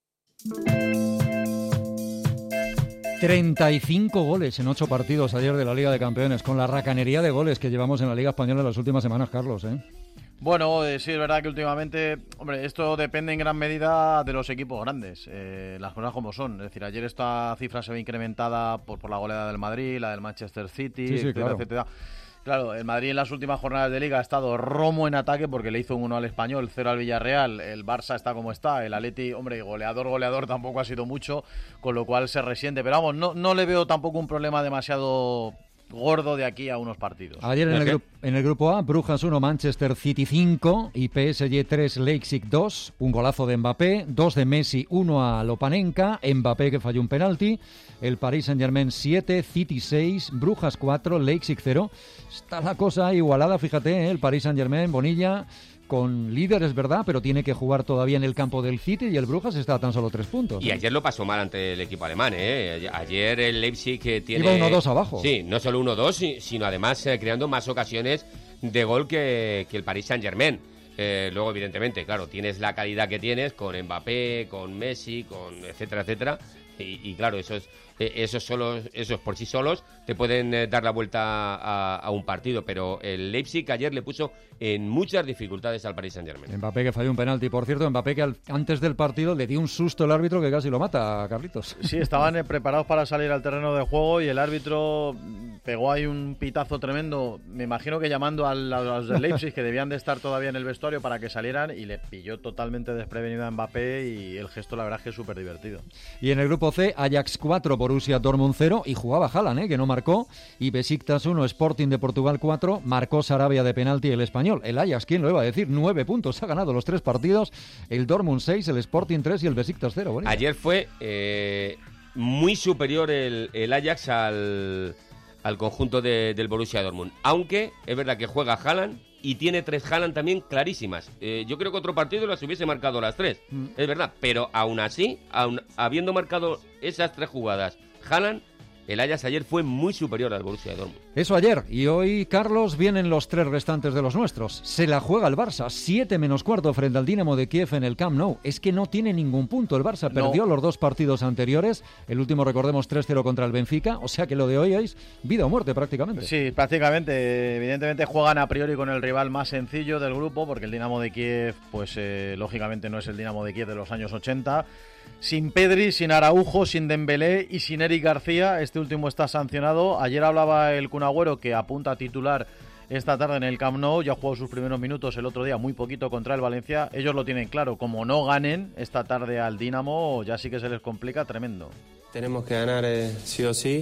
treinta y cinco goles en ocho partidos ayer de la Liga de Campeones, con la racanería de goles que llevamos en la Liga Española en las últimas semanas, Carlos, ¿eh? Bueno, eh, sí, es verdad que últimamente, hombre, esto depende en gran medida de los equipos grandes, eh, las cosas como son. Es decir, ayer esta cifra se ve incrementada por, por la goleada del Madrid, la del Manchester City, sí, sí, etcétera, claro. etcétera. Claro, el Madrid en las últimas jornadas de Liga ha estado romo en ataque porque le hizo un uno al Español, cero al Villarreal, el Barça está como está, el Atleti, hombre, goleador, goleador tampoco ha sido mucho, con lo cual se resiente. Pero vamos, no, no le veo tampoco un problema demasiado gordo de aquí a unos partidos. Ayer en el, gru- en el grupo A, Brujas uno, Manchester City cinco y P S G tres, Leipzig dos, un golazo de Mbappé, dos de Messi, uno a Lopanenka, Mbappé que falló un penalti, el Paris Saint-Germain siete, City seis, Brujas cuatro, Leipzig cero. Está la cosa igualada, fíjate, ¿eh? El Paris Saint-Germain, Bonilla, con líder, es verdad, pero tiene que jugar todavía en el campo del City y el Brujas está a tan solo tres puntos. Y ¿eh? ayer lo pasó mal ante el equipo alemán, ¿eh? Ayer el Leipzig que tiene... Iba uno dos abajo. Sí, no solo uno dos, sino además eh, creando más ocasiones de gol que, que el Paris Saint-Germain. Eh, luego, evidentemente, claro, tienes la calidad que tienes con Mbappé, con Messi, con etcétera, etcétera. Y, y claro, esos, eh, esos, solos, esos por sí solos te pueden eh, dar la vuelta a, a un partido. Pero el Leipzig ayer le puso en muchas dificultades al Paris Saint-Germain. Mbappé que falló un penalti, por cierto, Mbappé que al, antes del partido le dio un susto al árbitro que casi lo mata, Carlitos. Sí, estaban eh, preparados para salir al terreno de juego y el árbitro pegó ahí un pitazo tremendo, me imagino que llamando a los del Leipzig que debían de estar todavía en el vestuario para que salieran, y le pilló totalmente desprevenido a Mbappé y el gesto la verdad es que es súper divertido. Y en el grupo C, Ajax cuatro, Borussia Dortmund cero, y jugaba Haaland, ¿eh? que no marcó, y Besiktas uno, Sporting de Portugal cuatro, marcó Sarabia de penalti el español. El Ajax, ¿quién lo iba a decir? nueve puntos, ha ganado los tres partidos, el Dortmund seis, el Sporting tres y el Besiktas cero. Bonito. Ayer fue eh, muy superior el, el Ajax al, al conjunto de, del Borussia Dortmund, aunque es verdad que juega Haaland y tiene tres Haaland también clarísimas. Eh, yo creo que otro partido las hubiese marcado las tres, mm. es verdad, pero aún así, aún, habiendo marcado esas tres jugadas Haaland, el Ajax ayer fue muy superior al Borussia Dortmund. Eso ayer. Y hoy, Carlos, vienen los tres restantes de los nuestros. Se la juega el Barça, siete menos cuarto frente al Dinamo de Kiev en el Camp Nou. Es que no tiene ningún punto. El Barça no. perdió los dos partidos anteriores. El último, recordemos, tres cero contra el Benfica. O sea que lo de hoy es vida o muerte prácticamente. Sí, prácticamente. Evidentemente juegan a priori con el rival más sencillo del grupo, porque el Dinamo de Kiev, pues eh, lógicamente no es el Dinamo de Kiev de los años ochenta. Sin Pedri, sin Araujo, sin Dembélé y sin Eric García. Este último está sancionado. Ayer hablaba el Kun Agüero, que apunta a titular esta tarde en el Camp Nou. Ya jugó sus primeros minutos el otro día, muy poquito, contra el Valencia. Ellos lo tienen claro. Como no ganen esta tarde al Dinamo, ya sí que se les complica tremendo. Tenemos que ganar eh, sí o sí.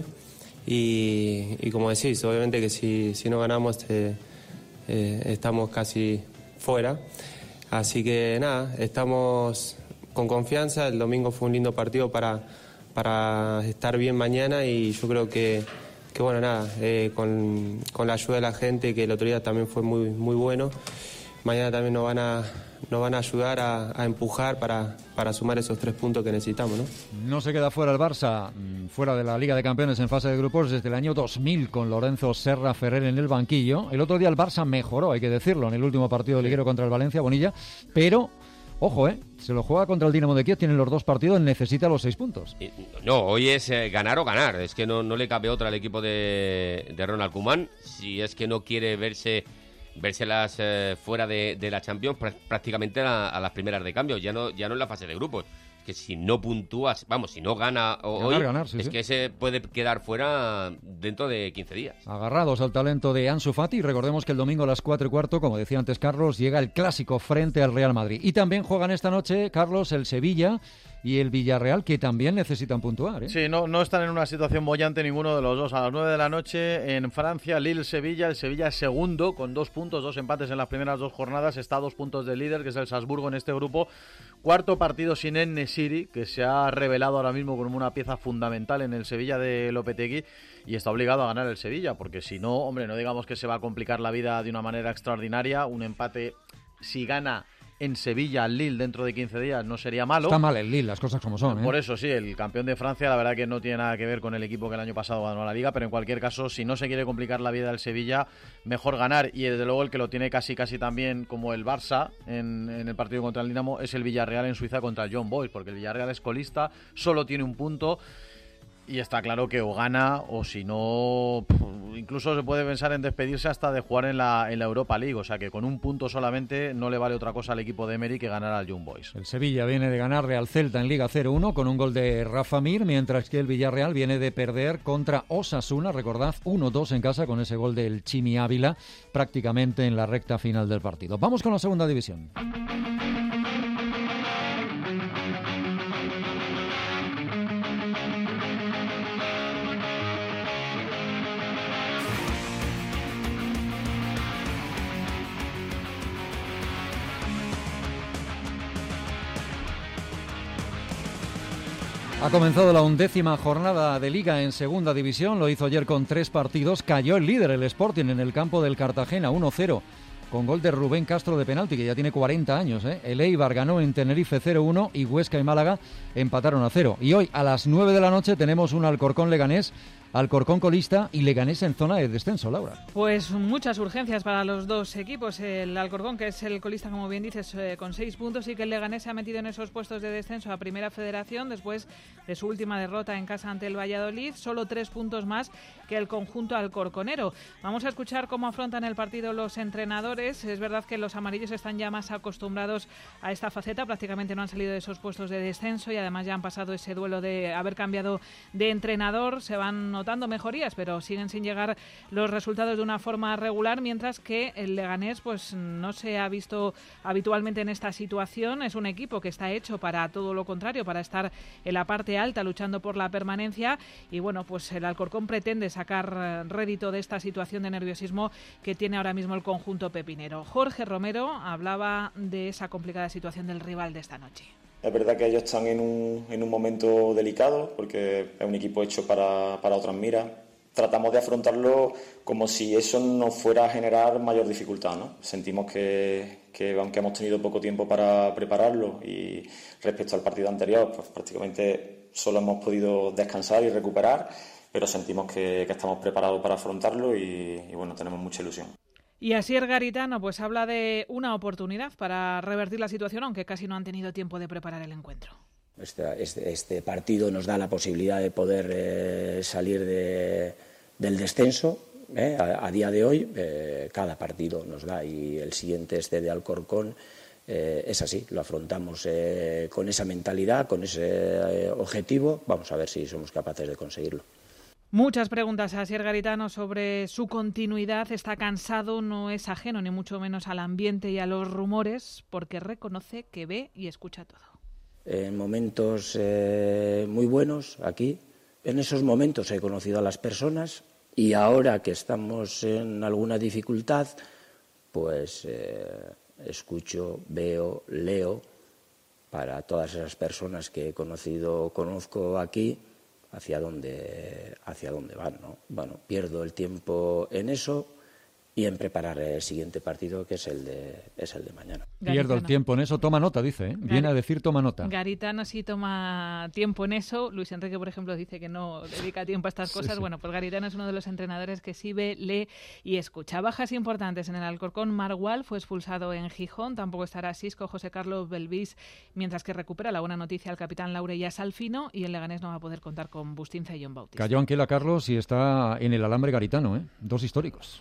Y, y como decís, obviamente que si, si no ganamos eh, eh, estamos casi fuera. Así que nada, estamos con confianza. El domingo fue un lindo partido para, para estar bien mañana, y yo creo que, que bueno, nada, eh, con, con la ayuda de la gente, que el otro día también fue muy, muy bueno, mañana también nos van a, nos van a ayudar a, a empujar para, para sumar esos tres puntos que necesitamos, ¿no? No se queda fuera el Barça, fuera de la Liga de Campeones en fase de grupos desde el año dos mil, con Lorenzo Serra Ferrer en el banquillo. El otro día el Barça mejoró, hay que decirlo, en el último partido liguero contra el Valencia, Bonilla, pero... Ojo, ¿eh? Se lo juega contra el Dinamo de Kiev, tienen los dos partidos, necesita los seis puntos. No, hoy es eh, ganar o ganar, es que no, no le cabe otra al equipo de, de Ronald Koeman, si es que no quiere verse vérselas eh, fuera de, de la Champions pr- prácticamente a, a las primeras de cambio, ya no, ya no en la fase de grupos. Que si no puntúas, vamos, si no gana hoy, ganar, ganar, sí, es sí. que se puede quedar fuera dentro de quince días. Agarrados al talento de Ansu Fati, recordemos que el domingo a las cuatro y cuarto, como decía antes Carlos, llega el clásico frente al Real Madrid. Y también juegan esta noche, Carlos, el Sevilla y el Villarreal, que también necesitan puntuar, ¿eh? Sí, no, no están en una situación bollante ninguno de los dos. A las nueve de la noche en Francia, Lille-Sevilla. El Sevilla es segundo, con dos puntos, dos empates en las primeras dos jornadas. Está a dos puntos del líder, que es el Salzburgo en este grupo. Cuarto partido sin En-Nesyri, que se ha revelado ahora mismo como una pieza fundamental en el Sevilla de Lopetegui, y está obligado a ganar el Sevilla, porque si no, hombre, no digamos que se va a complicar la vida de una manera extraordinaria. Un empate, si gana en Sevilla al Lille dentro de quince días, no sería malo. Está mal el Lille, las cosas como son, ¿eh? Por eso sí, el campeón de Francia, la verdad que no tiene nada que ver con el equipo que el año pasado ganó la Liga, pero en cualquier caso, si no se quiere complicar la vida del Sevilla, mejor ganar. Y desde luego el que lo tiene casi casi también como el Barça en, en el partido contra el Dinamo es el Villarreal en Suiza contra el Young Boys, porque el Villarreal es colista, solo tiene un punto. Y está claro que o gana o si no, incluso se puede pensar en despedirse hasta de jugar en la, en la Europa League. O sea que con un punto solamente no le vale otra cosa al equipo de Emery que ganar al Young Boys. El Sevilla viene de ganarle al Celta en Liga cero uno con un gol de Rafa Mir, mientras que el Villarreal viene de perder contra Osasuna, recordad, uno dos en casa con ese gol del Chimi Ávila prácticamente en la recta final del partido. Vamos con la segunda división. Ha comenzado la undécima jornada de Liga en Segunda División, lo hizo ayer con tres partidos, cayó el líder, el Sporting, en el campo del Cartagena, uno cero, con gol de Rubén Castro de penalti, que ya tiene cuarenta años, ¿eh? El Eibar ganó en Tenerife cero uno y Huesca y Málaga empataron a cero. Y hoy a las nueve de la noche tenemos un Alcorcón Leganés, Alcorcón colista y Leganés en zona de descenso, Laura. Pues muchas urgencias para los dos equipos. El Alcorcón, que es el colista, como bien dices, eh, con seis puntos, y que el Leganés se ha metido en esos puestos de descenso a Primera Federación después de su última derrota en casa ante el Valladolid. Solo tres puntos más que el conjunto alcorconero. Vamos a escuchar cómo afrontan el partido los entrenadores. Es verdad que los amarillos están ya más acostumbrados a esta faceta. Prácticamente no han salido de esos puestos de descenso y además ya han pasado ese duelo de haber cambiado de entrenador. Se van notando mejorías, pero siguen sin llegar los resultados de una forma regular, mientras que el Leganés pues no se ha visto habitualmente en esta situación. Es un equipo que está hecho para todo lo contrario, para estar en la parte alta luchando por la permanencia, y bueno, pues el Alcorcón pretende sacar rédito de esta situación de nerviosismo que tiene ahora mismo el conjunto pepinero. Jorge Romero hablaba de esa complicada situación del rival de esta noche. Es verdad que ellos están en un, en un momento delicado porque es un equipo hecho para, para otras miras. Tratamos de afrontarlo como si eso no fuera a generar mayor dificultad, ¿no? Sentimos que, que aunque hemos tenido poco tiempo para prepararlo y respecto al partido anterior, pues prácticamente solo hemos podido descansar y recuperar, pero sentimos que, que estamos preparados para afrontarlo y, y bueno, tenemos mucha ilusión. Y Asier Garitano pues habla de una oportunidad para revertir la situación, aunque casi no han tenido tiempo de preparar el encuentro. Este, este, este partido nos da la posibilidad de poder eh, salir de, del descenso. Eh, a, a día de hoy, eh, cada partido nos da, y el siguiente, este de Alcorcón, eh, es así, lo afrontamos eh, con esa mentalidad, con ese eh, objetivo. Vamos a ver si somos capaces de conseguirlo. Muchas preguntas a Asier Garitano sobre su continuidad. Está cansado, no es ajeno ni mucho menos al ambiente y a los rumores, porque reconoce que ve y escucha todo. En momentos eh, muy buenos aquí, en esos momentos he conocido a las personas, y ahora que estamos en alguna dificultad, pues eh, escucho, veo, leo para todas esas personas que he conocido, conozco aquí, hacia dónde, hacia dónde van, ¿no? Bueno, pierdo el tiempo en eso y en preparar el siguiente partido, que es el de, es el de mañana. Garitano. Pierdo el tiempo en eso, toma nota, dice, ¿eh? Viene Gar- a decir toma nota. Garitano sí toma tiempo en eso. Luis Enrique, por ejemplo, dice que no dedica tiempo a estas cosas. Sí, sí. Bueno, pues Garitano es uno de los entrenadores que sí ve, lee y escucha. Bajas importantes en el Alcorcón. Margual fue expulsado en Gijón. Tampoco estará Sisco, José Carlos Belvis, mientras que recupera la buena noticia al capitán Laurella Salfino, y el Leganés no va a poder contar con Bustinza y John Bautista. Cayó Anquela, Carlos, y está en el alambre Garitano, ¿eh? Dos históricos.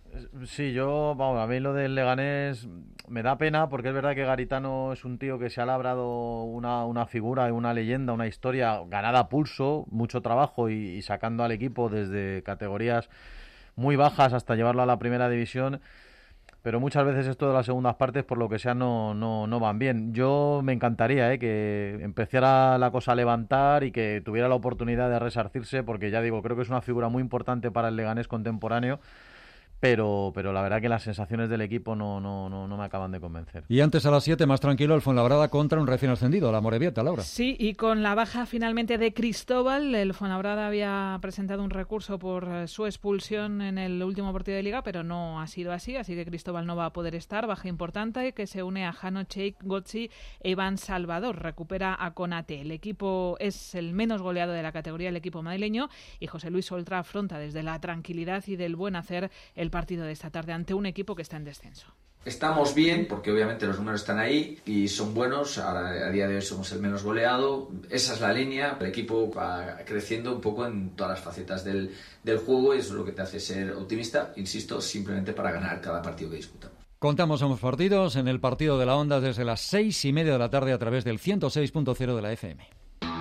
Sí, yo, vamos, a mí lo del Leganés me da pena porque es verdad que Garitano es un tío que se ha labrado una, una figura, una leyenda, una historia ganada a pulso, mucho trabajo y, y sacando al equipo desde categorías muy bajas hasta llevarlo a la primera división, pero muchas veces esto de las segundas partes, por lo que sea, no, no, no van bien. Yo me encantaría ¿eh? que empezara la cosa a levantar y que tuviera la oportunidad de resarcirse, porque ya digo, creo que es una figura muy importante para el Leganés contemporáneo. Pero, pero la verdad que las sensaciones del equipo no, no, no, no me acaban de convencer. Y antes a las siete, más tranquilo, el Fuenlabrada contra un recién ascendido, la Morevieta, Laura. Sí, y con la baja finalmente de Cristóbal, el Fuenlabrada había presentado un recurso por su expulsión en el último partido de Liga, pero no ha sido así, así que Cristóbal no va a poder estar, baja importante, que se une a Jano, Cheik, Gotzi e Iván Salvador, recupera a Konate. El equipo es el menos goleado de la categoría, el equipo madrileño, y José Luis Oltra afronta desde la tranquilidad y del buen hacer el partido de esta tarde ante un equipo que está en descenso. Estamos bien, porque obviamente los números están ahí y son buenos. Ahora, a día de hoy somos el menos goleado. Esa es la línea. El equipo va creciendo un poco en todas las facetas del, del juego y eso es lo que te hace ser optimista, insisto, simplemente para ganar cada partido que disputamos. Contamos ambos partidos en el partido de la Onda desde las seis y media de la tarde a través del ciento seis punto cero de la F M.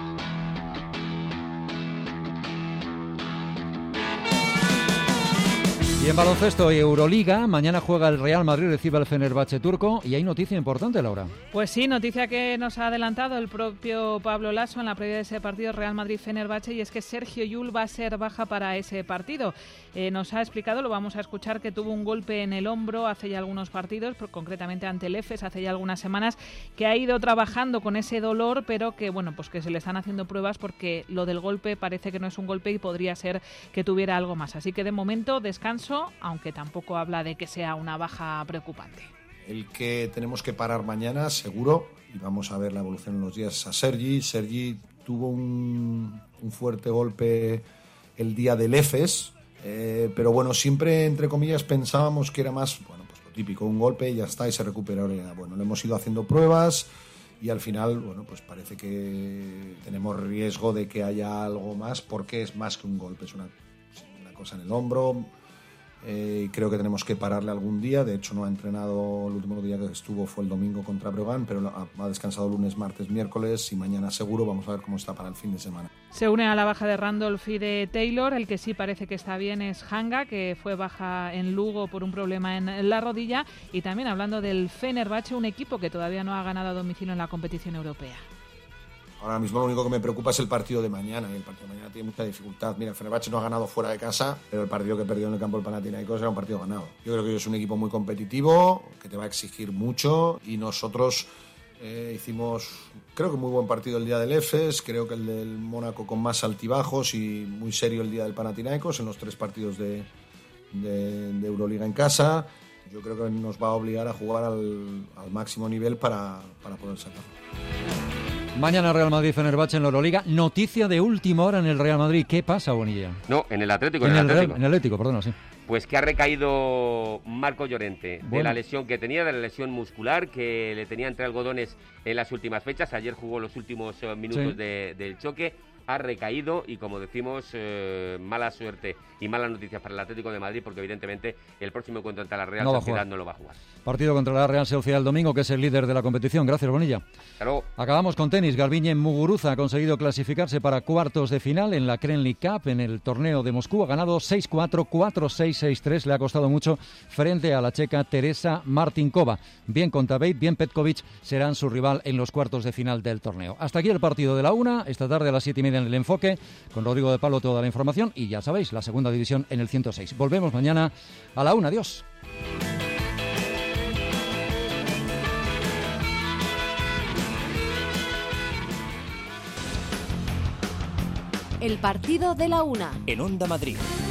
Y en baloncesto y Euroliga, mañana juega el Real Madrid, recibe al Fenerbahce turco y hay noticia importante, Laura. Pues sí, noticia que nos ha adelantado el propio Pablo Lasso en la previa de ese partido Real Madrid-Fenerbahce, y es que Sergio Llull va a ser baja para ese partido. Eh, nos ha explicado, lo vamos a escuchar, que tuvo un golpe en el hombro hace ya algunos partidos, concretamente ante el Efes hace ya algunas semanas, que ha ido trabajando con ese dolor, pero que bueno, pues que se le están haciendo pruebas porque lo del golpe parece que no es un golpe y podría ser que tuviera algo más. Así que de momento descanso, aunque tampoco habla de que sea una baja preocupante. El que tenemos que parar mañana, seguro, y vamos a ver la evolución en los días, a Sergi. Sergi tuvo un, un fuerte golpe el día del Efes, eh, pero bueno, siempre, entre comillas, pensábamos que era más, bueno, pues lo típico, un golpe y ya está, y se recupera. Bueno, le hemos ido haciendo pruebas y al final, bueno, pues parece que tenemos riesgo de que haya algo más, porque es más que un golpe, es una, una cosa en el hombro. Eh, creo que tenemos que pararle algún día. De hecho, no ha entrenado, el último día que estuvo fue el domingo contra Breogán, pero ha, ha descansado lunes, martes, miércoles y mañana seguro. Vamos a ver cómo está para el fin de semana. Se une a la baja de Randolph y de Taylor. El que sí parece que está bien es Hanga, que fue baja en Lugo por un problema en la rodilla. Y también hablando del Fenerbahce, un equipo que todavía no ha ganado a domicilio en la competición europea. Ahora mismo lo único que me preocupa es el partido de mañana, y el partido de mañana tiene mucha dificultad. Mira, el Fenerbahce no ha ganado fuera de casa, pero el partido que perdió en el campo del Panathinaikos era un partido ganado. Yo creo que es un equipo muy competitivo, que te va a exigir mucho, y nosotros eh, hicimos, creo que muy buen partido el día del Efes, creo que el del Mónaco con más altibajos, y muy serio el día del Panathinaikos en los tres partidos de, de, de Euroliga en casa. Yo creo que nos va a obligar a jugar al, al máximo nivel para, para poder sacarlo. Mañana Real Madrid-Fenerbahce en la Euroliga. Noticia de última hora en el Real Madrid. ¿Qué pasa, Bonilla? No, en el Atlético. En, en el, el Atlético. Real, en el Atlético, perdón, sí. Pues que ha recaído Marco Llorente bueno. de la lesión que tenía, de la lesión muscular que le tenía entre algodones en las últimas fechas. Ayer jugó los últimos uh, minutos sí. de, del choque. Ha recaído y, como decimos, eh, mala suerte y malas noticias para el Atlético de Madrid, porque evidentemente el próximo encuentro ante la Real no Sociedad no lo va a jugar. Partido contra la Real Sociedad el domingo, que es el líder de la competición. Gracias, Bonilla. Hasta luego. Acabamos con tenis. Garbiñe Muguruza ha conseguido clasificarse para cuartos de final en la Crenly Cup en el torneo de Moscú. Ha ganado seis cuatro, cuatro seis, seis tres. Le ha costado mucho frente a la checa Teresa Martinkova. Bien Kontaveit, bien Petkovic serán su rival en los cuartos de final del torneo. Hasta aquí el partido de la una. Esta tarde a las siete y media en el Enfoque. Con Rodrigo de Pablo toda la información. Y ya sabéis, la segunda división en el ciento seis. Volvemos mañana a la una. Adiós. El partido de la una. En Onda Madrid.